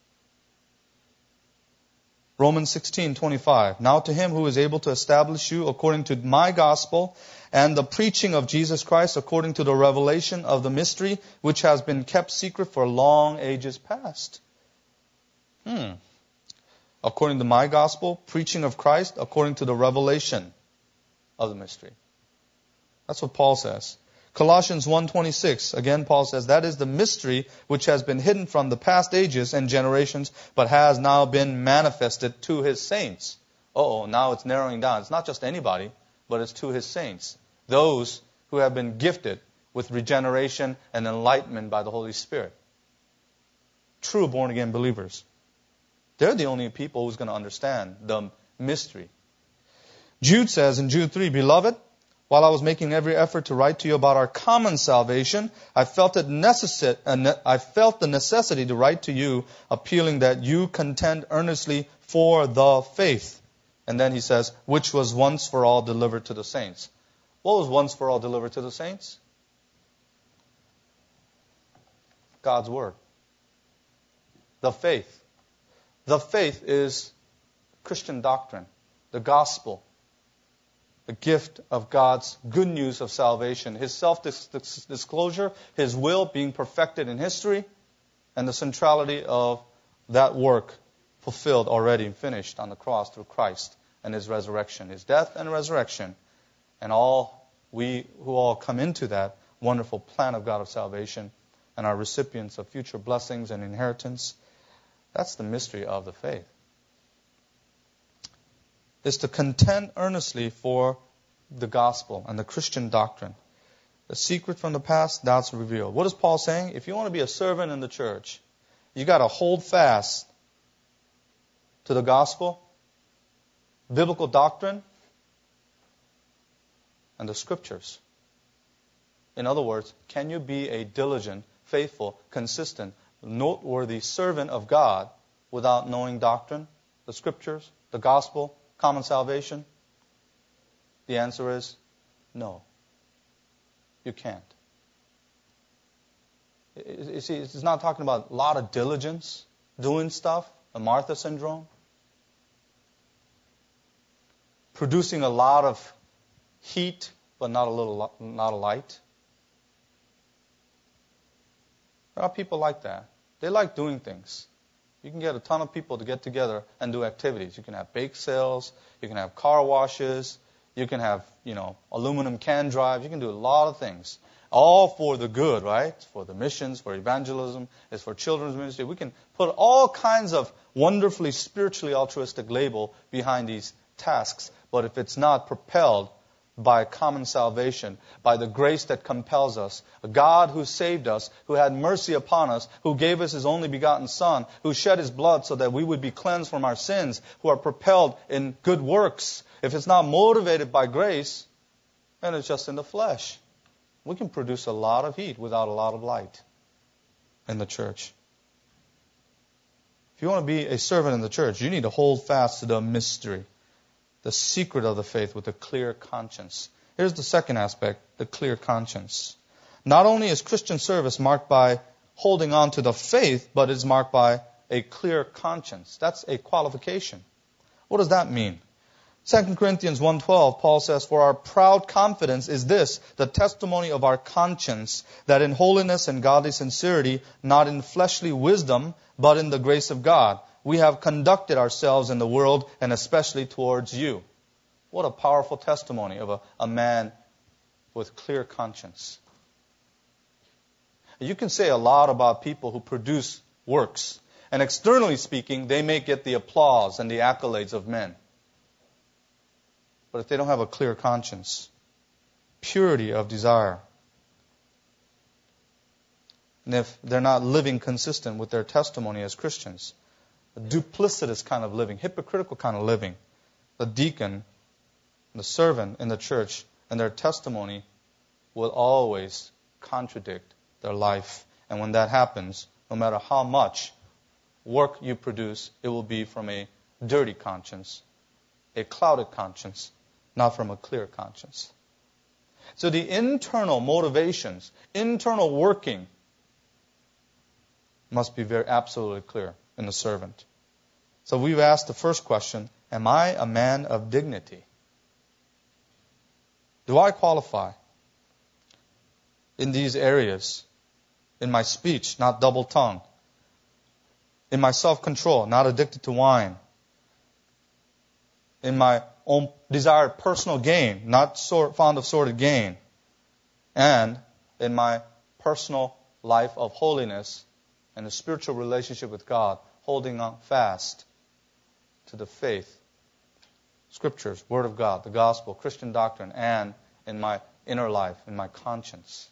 Romans sixteen twenty-five. Now to him who is able to establish you according to my gospel and the preaching of Jesus Christ according to the revelation of the mystery which has been kept secret for long ages past. Hmm. According to my gospel, preaching of Christ according to the revelation of the mystery. That's what Paul says. Colossians one twenty-six, again Paul says, that is the mystery which has been hidden from the past ages and generations, but has now been manifested to his saints. Uh-oh, now it's narrowing down. It's not just anybody, but it's to his saints. Those who have been gifted with regeneration and enlightenment by the Holy Spirit. True born-again believers. They're the only people who's going to understand the mystery. Jude says in Jude three, Beloved, while I was making every effort to write to you about our common salvation, I felt it necessi- I felt the necessity to write to you, appealing that you contend earnestly for the faith. And then he says, which was once for all delivered to the saints. What was once for all delivered to the saints? God's Word. The faith. The faith is Christian doctrine, the gospel. The gift of God's good news of salvation, His self-disclosure, His will being perfected in history, and the centrality of that work fulfilled already and finished on the cross through Christ and His resurrection, His death and resurrection, and all we who all come into that wonderful plan of God of salvation and are recipients of future blessings and inheritance. That's the mystery of the faith. Is to contend earnestly for the gospel and the Christian doctrine. The secret from the past, that's revealed. What is Paul saying? If you want to be a servant in the church, you got to hold fast to the gospel, biblical doctrine, and the scriptures. In other words, can you be a diligent, faithful, consistent, noteworthy servant of God without knowing doctrine, the scriptures, the gospel, common salvation? The answer is no. You can't. You see, it's not talking about a lot of diligence, doing stuff, the Martha syndrome, producing a lot of heat, but not a little, not a light. There are people like that. They like doing things. You can get a ton of people to get together and do activities. You can have bake sales. You can have car washes. You can have, you know, aluminum can drives. You can do a lot of things. All for the good, right? For the missions, for evangelism. It's for children's ministry. We can put all kinds of wonderfully spiritually altruistic label behind these tasks. But if it's not propelled by common salvation, by the grace that compels us, a God who saved us, who had mercy upon us, who gave us His only begotten Son, who shed His blood so that we would be cleansed from our sins, who are propelled in good works. If it's not motivated by grace, then it's just in the flesh. We can produce a lot of heat without a lot of light in the church. If you want to be a servant in the church, you need to hold fast to the mystery, the secret of the faith with a clear conscience. Here's the second aspect, the clear conscience. Not only is Christian service marked by holding on to the faith, but it's marked by a clear conscience. That's a qualification. What does that mean? Second Corinthians one twelve, Paul says, For our proud confidence is this, the testimony of our conscience, that in holiness and godly sincerity, not in fleshly wisdom, but in the grace of God. we have conducted ourselves in the world and especially towards you. What a powerful testimony of a, a man with clear conscience. You can say a lot about people who produce works. And externally speaking, they may get the applause and the accolades of men. But if they don't have a clear conscience, purity of desire, and if they're not living consistent with their testimony as Christians, a duplicitous kind of living, hypocritical kind of living, the deacon, the servant in the church, and their testimony will always contradict their life. And when that happens, no matter how much work you produce, it will be from a dirty conscience, a clouded conscience, not from a clear conscience. So the internal motivations, internal working must be very absolutely clear in the servant. So we've asked the first question, am I a man of dignity? Do I qualify in these areas? In my speech, not double-tongued. In my self-control, not addicted to wine. In my own desired personal gain, not sort, fond of sordid gain. And in my personal life of holiness and a spiritual relationship with God, holding on fast to the faith, Scriptures, Word of God, the Gospel, Christian doctrine, and in my inner life, in my conscience.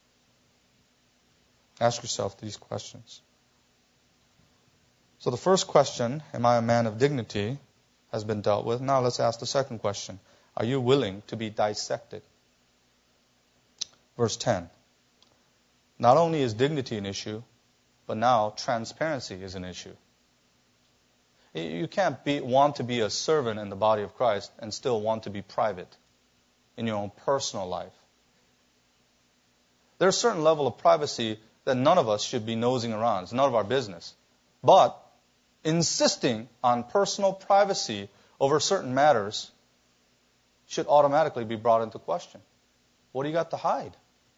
Ask yourself these questions. So the first question, am I a man of dignity, has been dealt with. Now let's ask the second question. Are you willing to be dissected? Verse ten. Not only is dignity an issue, but now transparency is an issue. You can't be, want to be a servant in the body of Christ and still want to be private in your own personal life. There's a certain level of privacy that none of us should be nosing around. It's none of our business. But insisting on personal privacy over certain matters should automatically be brought into question. What do you got to hide?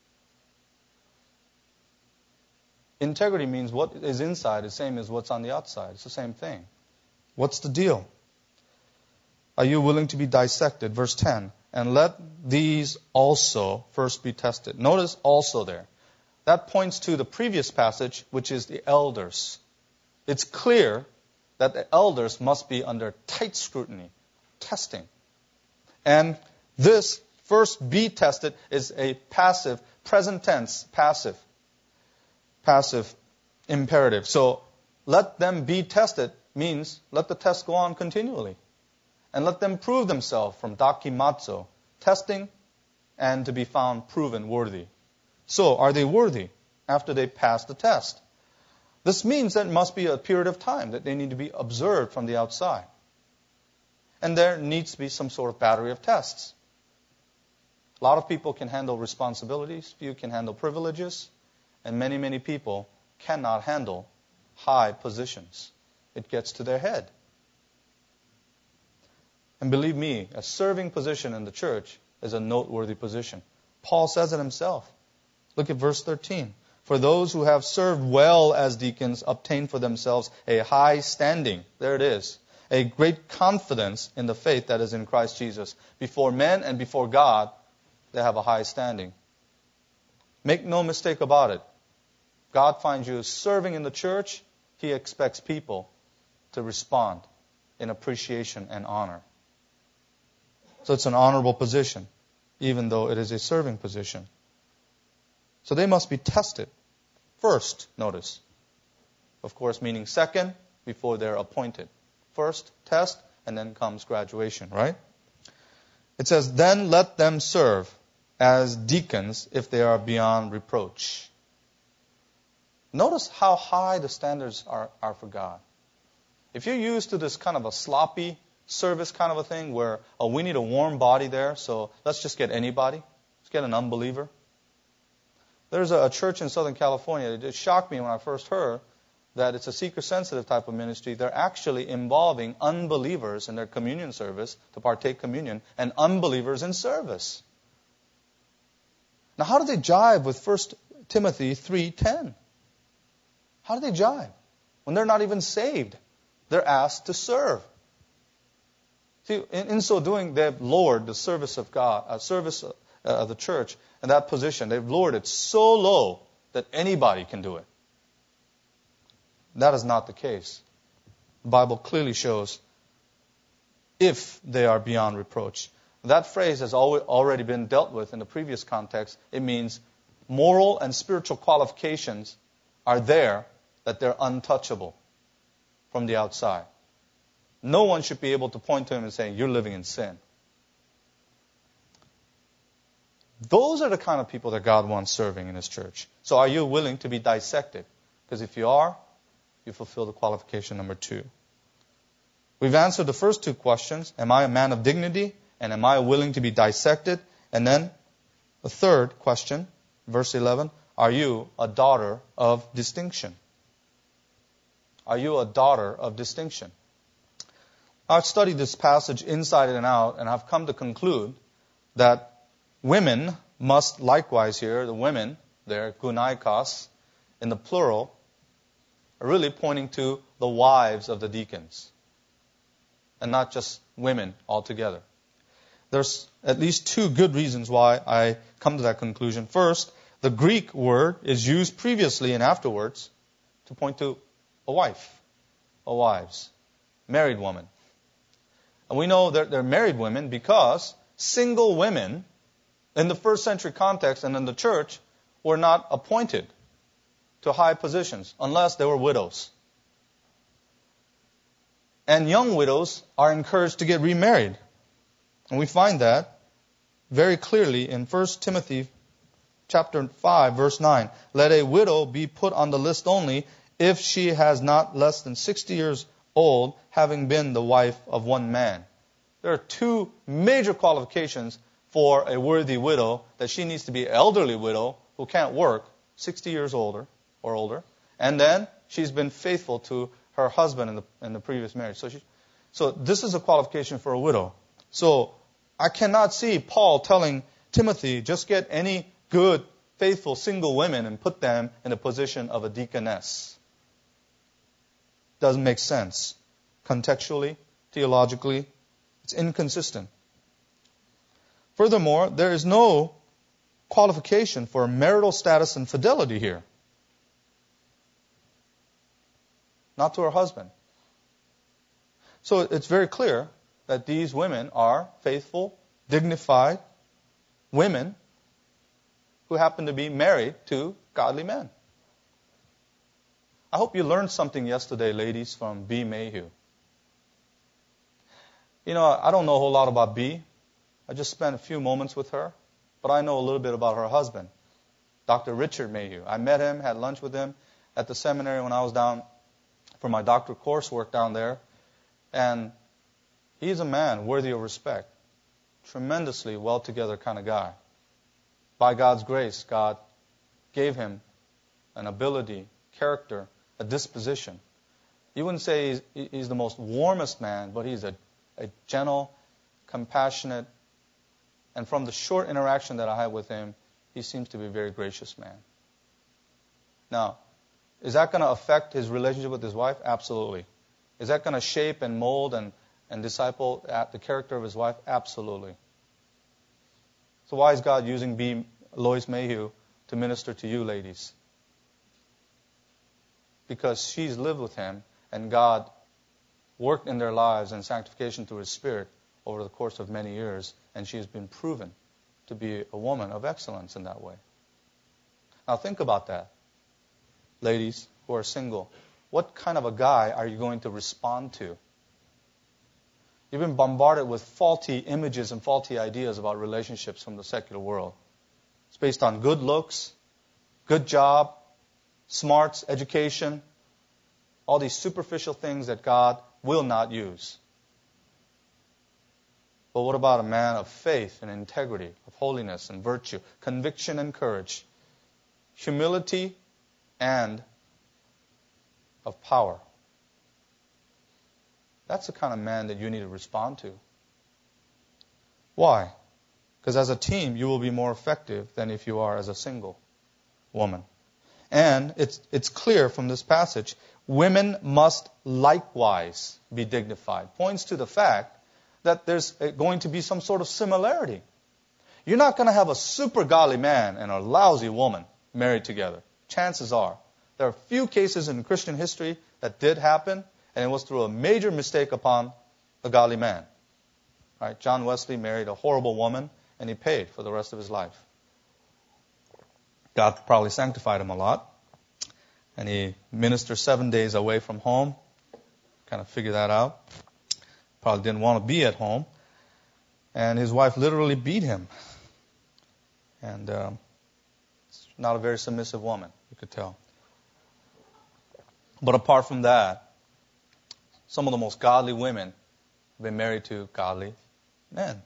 Integrity means what is inside is the same as what's on the outside. It's the same thing. What's the deal? Are you willing to be dissected? Verse ten. And let these also first be tested. Notice also there. That points to the previous passage, which is the elders. It's clear that the elders must be under tight scrutiny, testing. And this first be tested is a passive, present tense, passive, passive imperative. So let them be tested means let the test go on continually. And let them prove themselves from dakimazo, testing, and to be found proven worthy. So, are they worthy after they pass the test? This means that it must be a period of time that they need to be observed from the outside. And there needs to be some sort of battery of tests. A lot of people can handle responsibilities, few can handle privileges, and many, many people cannot handle high positions. It gets to their head. And believe me, a serving position in the church is a noteworthy position. Paul says it himself. Look at verse thirteen. For those who have served well as deacons obtain for themselves a high standing. There it is. A great confidence in the faith that is in Christ Jesus. Before men and before God, they have a high standing. Make no mistake about it. God finds you serving in the church, He expects people to respond in appreciation and honor. So it's an honorable position, even though it is a serving position. So they must be tested. First, notice. Of course, meaning second, before they're appointed. First, test, and then comes graduation, right? It says, then let them serve as deacons if they are beyond reproach. Notice how high the standards are, are for God. If you're used to this kind of a sloppy service kind of a thing where, oh, we need a warm body there, so let's just get anybody. Let's get an unbeliever. There's a, a church in Southern California. It just shocked me when I first heard that it's a seeker-sensitive type of ministry. They're actually involving unbelievers in their communion service to partake communion and unbelievers in service. Now, how do they jive with First Timothy three ten? How do they jive when they're not even saved? They're asked to serve. See, in, in so doing, they've lowered the service of God, uh, service uh, of the church, and that position. They've lowered it so low that anybody can do it. That is not the case. The Bible clearly shows if they are beyond reproach. That phrase has already been dealt with in the previous context. It means moral and spiritual qualifications are there, that they're untouchable from the outside. No one should be able to point to him and say, you're living in sin. Those are the kind of people that God wants serving in His church. So are you willing to be dissected? Because if you are, you fulfill the qualification number two. We've answered the first two questions. Am I a man of dignity? And am I willing to be dissected? And then the third question, verse eleven, are you a daughter of distinction? Are you a daughter of distinction? I've studied this passage inside and out, and I've come to conclude that women must likewise here, the women there, gunaikos, in the plural, are really pointing to the wives of the deacons, and not just women altogether. There's at least two good reasons why I come to that conclusion. First, the Greek word is used previously and afterwards to point to a wife, a wives, married woman. And we know that they're married women because single women in the first century context and in the church were not appointed to high positions unless they were widows. And young widows are encouraged to get remarried. And we find that very clearly in First Timothy chapter five, verse nine. Let a widow be put on the list only if she has not less than sixty years old, having been the wife of one man. There are two major qualifications for a worthy widow, that she needs to be an elderly widow who can't work, sixty years older or older, and then she's been faithful to her husband in the, in the previous marriage. So, she, so this is a qualification for a widow. So I cannot see Paul telling Timothy, just get any good, faithful, single women and put them in the position of a deaconess. Doesn't make sense. Contextually, theologically, it's inconsistent. Furthermore, there is no qualification for marital status and fidelity here. Not to her husband. So it's very clear that these women are faithful, dignified women who happen to be married to godly men. I hope you learned something yesterday, ladies, from B. Mayhew. You know, I don't know a whole lot about B. I just spent a few moments with her, but I know a little bit about her husband, Doctor Richard Mayhew. I met him, had lunch with him at the seminary when I was down for my doctoral coursework down there, and he's a man worthy of respect, tremendously well-together kind of guy. By God's grace, God gave him an ability, character, a disposition. You wouldn't say he's, he's the most warmest man, but he's a, a gentle, compassionate, and from the short interaction that I had with him, he seems to be a very gracious man. Now, is that going to affect his relationship with his wife? Absolutely. Is that going to shape and mold and, and disciple the character of his wife? Absolutely. So why is God using B. Lois Mayhew to minister to you, ladies? Because she's lived with him, and God worked in their lives and sanctification through His Spirit over the course of many years, and she has been proven to be a woman of excellence in that way. Now think about that, ladies who are single. What kind of a guy are you going to respond to? You've been bombarded with faulty images and faulty ideas about relationships from the secular world. It's based on good looks, good job, smarts, education, all these superficial things that God will not use. But what about a man of faith and integrity, of holiness and virtue, conviction and courage, humility and of power? That's the kind of man that you need to respond to. Why? Because as a team, you will be more effective than if you are as a single woman. And it's, it's clear from this passage, women must likewise be dignified. Points to the fact that there's going to be some sort of similarity. You're not going to have a super godly man and a lousy woman married together. Chances are. There are few cases in Christian history that did happen, and it was through a major mistake upon a godly man. Right? John Wesley married a horrible woman, and he paid for the rest of his life. God probably sanctified him a lot. And he ministered seven days away from home. Kind of figured that out. Probably didn't want to be at home. And his wife literally beat him. And um, not a very submissive woman, you could tell. But apart from that, some of the most godly women have been married to godly men.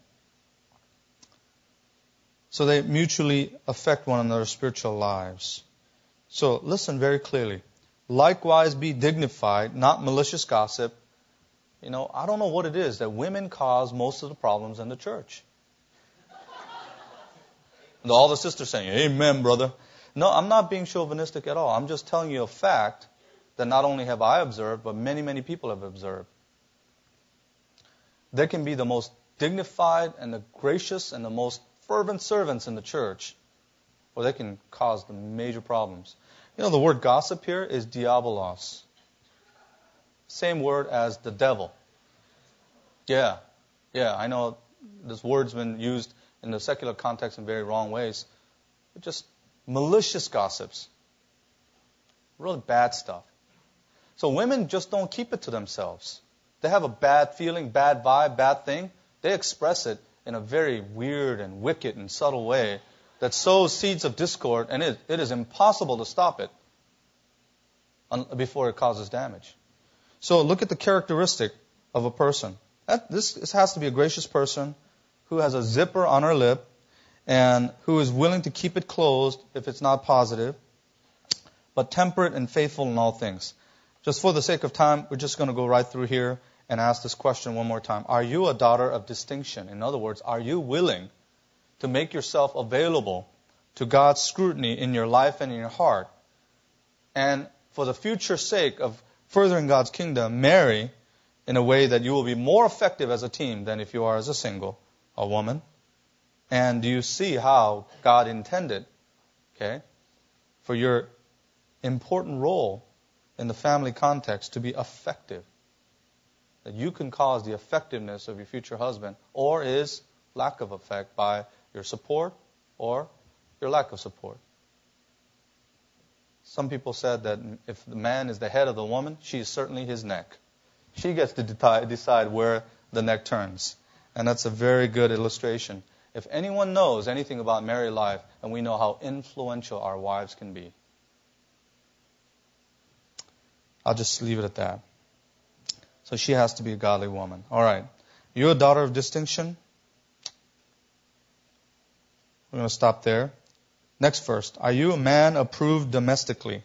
So they mutually affect one another's spiritual lives. So listen very clearly. Likewise be dignified, not malicious gossip. You know, I don't know what it is that women cause most of the problems in the church. And all the sisters saying, amen, brother. No, I'm not being chauvinistic at all. I'm just telling you a fact that not only have I observed, but many, many people have observed. There can be the most dignified and the gracious and the most fervent servants in the church, or they can cause the major problems. You know, the word gossip here is diabolos. Same word as the devil. Yeah, yeah, I know this word's been used in the secular context in very wrong ways. But just malicious gossips. Really bad stuff. So women just don't keep it to themselves. They have a bad feeling, bad vibe, bad thing. They express it in a very weird and wicked and subtle way that sows seeds of discord, and it, it is impossible to stop it before it causes damage. So look at the characteristic of a person. That, this, this has to be a gracious person who has a zipper on her lip and who is willing to keep it closed if it's not positive, but temperate and faithful in all things. Just for the sake of time, we're just going to go right through here and ask this question one more time. Are you a daughter of distinction? In other words, are you willing to make yourself available to God's scrutiny in your life and in your heart? And for the future sake of furthering God's kingdom, marry in a way that you will be more effective as a team than if you are as a single, a woman. And do you see how God intended, okay, for your important role in the family context to be effective? That you can cause the effectiveness of your future husband or his lack of effect by your support or your lack of support. Some people said that if the man is the head of the woman, she is certainly his neck. She gets to de- decide where the neck turns. And that's a very good illustration. If anyone knows anything about married life, and we know how influential our wives can be. I'll just leave it at that. So she has to be a godly woman. All right. You're a daughter of distinction. We're going to stop there. Next verse. Are you a man approved domestically?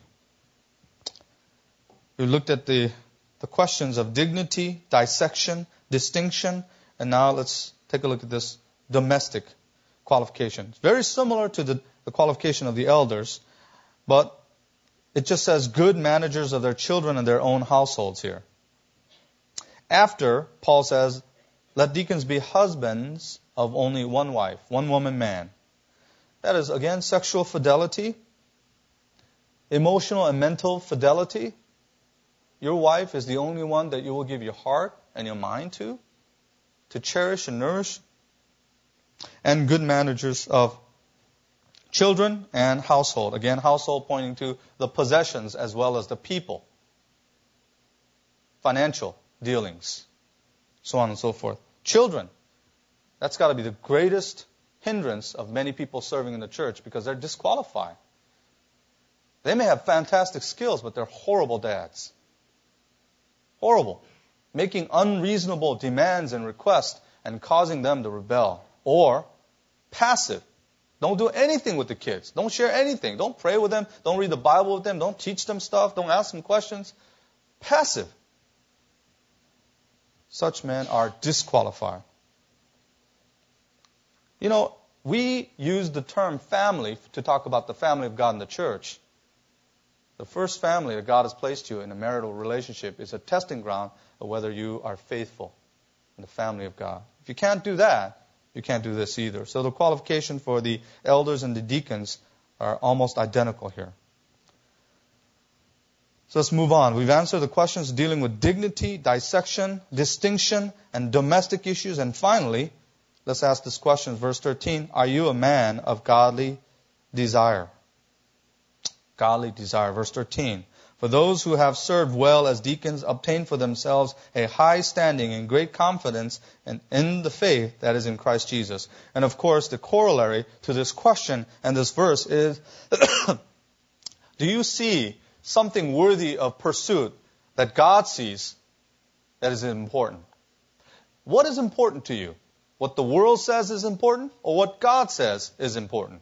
We looked at the, the questions of dignity, dissection, distinction, and now let's take a look at this domestic qualification. It's very similar to the, the qualification of the elders, but it just says good managers of their children and their own households here. After, Paul says, let deacons be husbands of only one wife, one woman man. That is, again, sexual fidelity, emotional and mental fidelity. Your wife is the only one that you will give your heart and your mind to, to cherish and nourish. And good managers of children and household. Again, household pointing to the possessions as well as the people. Financial dealings, so on and so forth. Children, that's got to be the greatest hindrance of many people serving in the church because they're disqualified. They may have fantastic skills, but they're horrible dads. Horrible. Making unreasonable demands and requests and causing them to rebel. Or passive. Don't do anything with the kids. Don't share anything. Don't pray with them. Don't read the Bible with them. Don't teach them stuff. Don't ask them questions. Passive. Such men are disqualified. You know, we use the term family to talk about the family of God in the church. The first family that God has placed you in a marital relationship is a testing ground of whether you are faithful in the family of God. If you can't do that, you can't do this either. So the qualification for the elders and the deacons are almost identical here. So let's move on. We've answered the questions dealing with dignity, dissection, distinction, and domestic issues. And finally, let's ask this question, verse thirteen. Are you a man of godly desire? Godly desire. Verse thirteen. For those who have served well as deacons obtain for themselves a high standing and great confidence in, in the faith that is in Christ Jesus. And of course, the corollary to this question and this verse is, do you see something worthy of pursuit that God sees that is important? What is important to you? What the world says is important or what God says is important?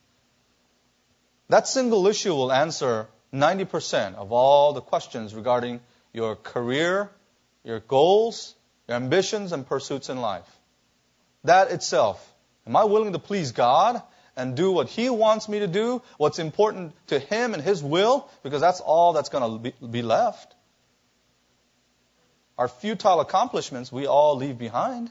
That single issue will answer ninety percent of all the questions regarding your career, your goals, your ambitions and pursuits in life. That itself. Am I willing to please God and do what He wants me to do, what's important to Him and His will? Because that's all that's going to be left. Our futile accomplishments we all leave behind.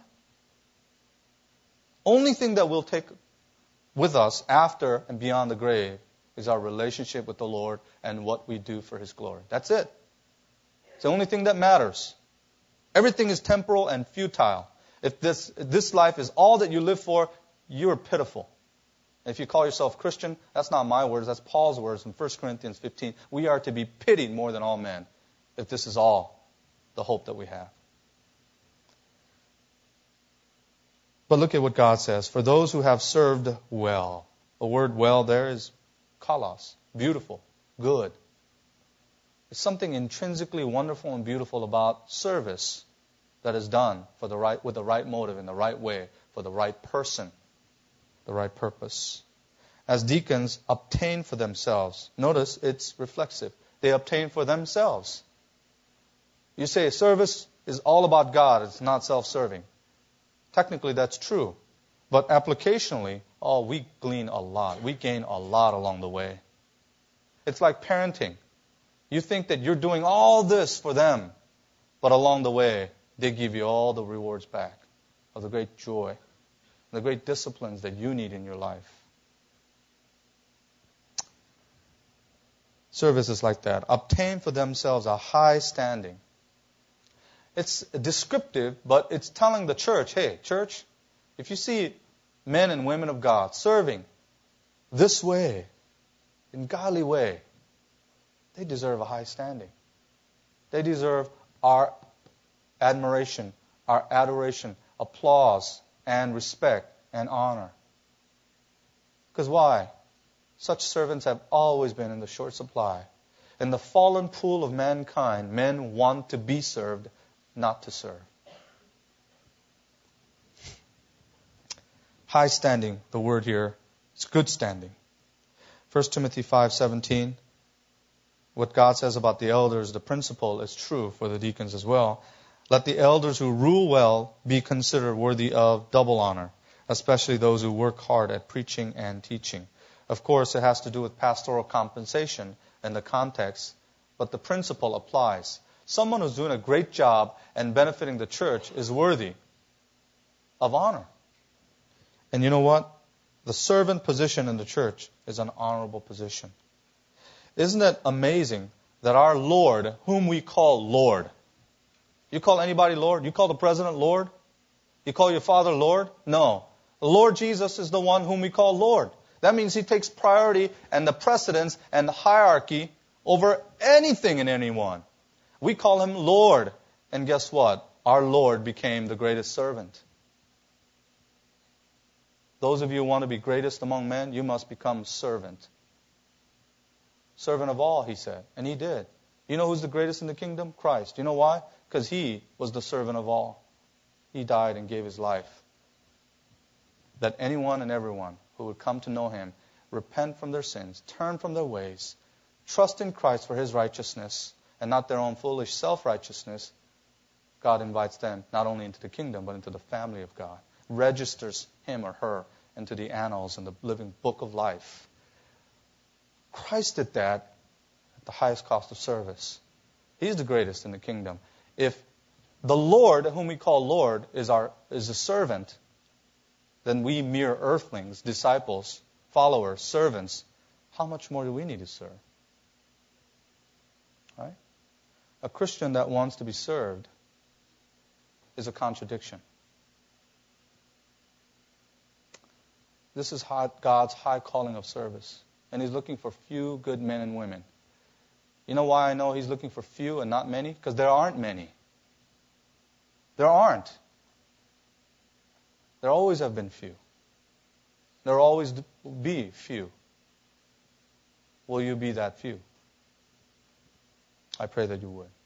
Only thing that we'll take with us after and beyond the grave is our relationship with the Lord and what we do for His glory. That's it. It's the only thing that matters. Everything is temporal and futile. If this, if this life is all that you live for, you're pitiful. If you call yourself Christian, that's not my words, that's Paul's words in First Corinthians fifteen. We are to be pitied more than all men if this is all the hope that we have. But look at what God says. For those who have served well. The word well there is kalos, beautiful, good. There's something intrinsically wonderful and beautiful about service that is done for the right, with the right motive, in the right way, for the right person, the right purpose. As deacons obtain for themselves. Notice it's reflexive. They obtain for themselves. You say service is all about God. It's not self-serving. Technically, that's true. But applicationally, oh, we glean a lot. We gain a lot along the way. It's like parenting. You think that you're doing all this for them, but along the way, they give you all the rewards back of the great joy, the great disciplines that you need in your life. Service is like that. Obtain for themselves a high standing. It's descriptive, but it's telling the church, hey, church, if you see men and women of God serving this way, in godly way, they deserve a high standing. They deserve our admiration, our adoration, applause, and respect and honor. Because why? Such servants have always been in the short supply. In the fallen pool of mankind, men want to be served, not to serve. High standing, the word here, is good standing. First Timothy five seventeen, what God says about the elders, the principle is true for the deacons as well. Let the elders who rule well be considered worthy of double honor, especially those who work hard at preaching and teaching. Of course, it has to do with pastoral compensation in the context, but the principle applies. Someone who's doing a great job and benefiting the church is worthy of honor. And you know what? The servant position in the church is an honorable position. Isn't it amazing that our Lord, whom we call Lord, you call anybody Lord? You call the president Lord? You call your father Lord? No. The Lord Jesus is the one whom we call Lord. That means He takes priority and the precedence and the hierarchy over anything and anyone. We call Him Lord. And guess what? Our Lord became the greatest servant. Those of you who want to be greatest among men, you must become servant. Servant of all, He said. And He did. You know who's the greatest in the kingdom? Christ. You know why? Because He was the servant of all. He died and gave His life. That anyone and everyone who would come to know Him, repent from their sins, turn from their ways, trust in Christ for His righteousness, and not their own foolish self-righteousness, God invites them not only into the kingdom, but into the family of God. Registers him or her into the annals and the living book of life. Christ did that the highest cost of service. He's the greatest in the kingdom. If the Lord, whom we call Lord, is our is a servant, then we mere earthlings, disciples, followers, servants, how much more do we need to serve? Right? A Christian that wants to be served is a contradiction. This is God's high calling of service. And He's looking for few good men and women. You know why I know He's looking for few and not many? Because there aren't many. There aren't. There always have been few. There will always be few. Will you be that few? I pray that you would.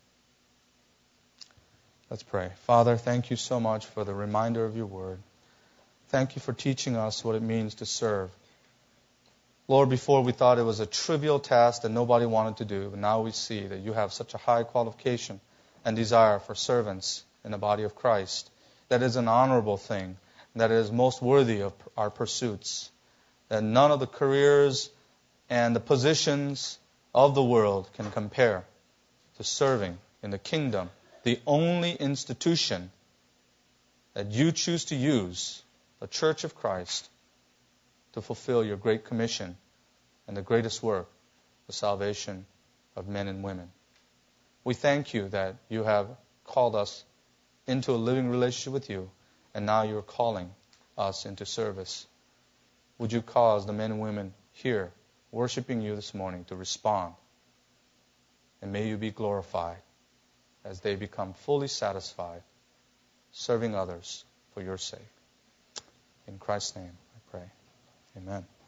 Let's pray. Father, thank you so much for the reminder of your word. Thank you for teaching us what it means to serve. Lord, before we thought it was a trivial task that nobody wanted to do, but now we see that you have such a high qualification and desire for servants in the body of Christ. That is an honorable thing, that is most worthy of our pursuits. That none of the careers and the positions of the world can compare to serving in the kingdom, the only institution that you choose to use, the Church of Christ, to fulfill your great commission and the greatest work, the salvation of men and women. We thank you that you have called us into a living relationship with you, and now you're calling us into service. Would you cause the men and women here worshiping you this morning to respond? And may you be glorified as they become fully satisfied, serving others for your sake. In Christ's name, I pray. Amen.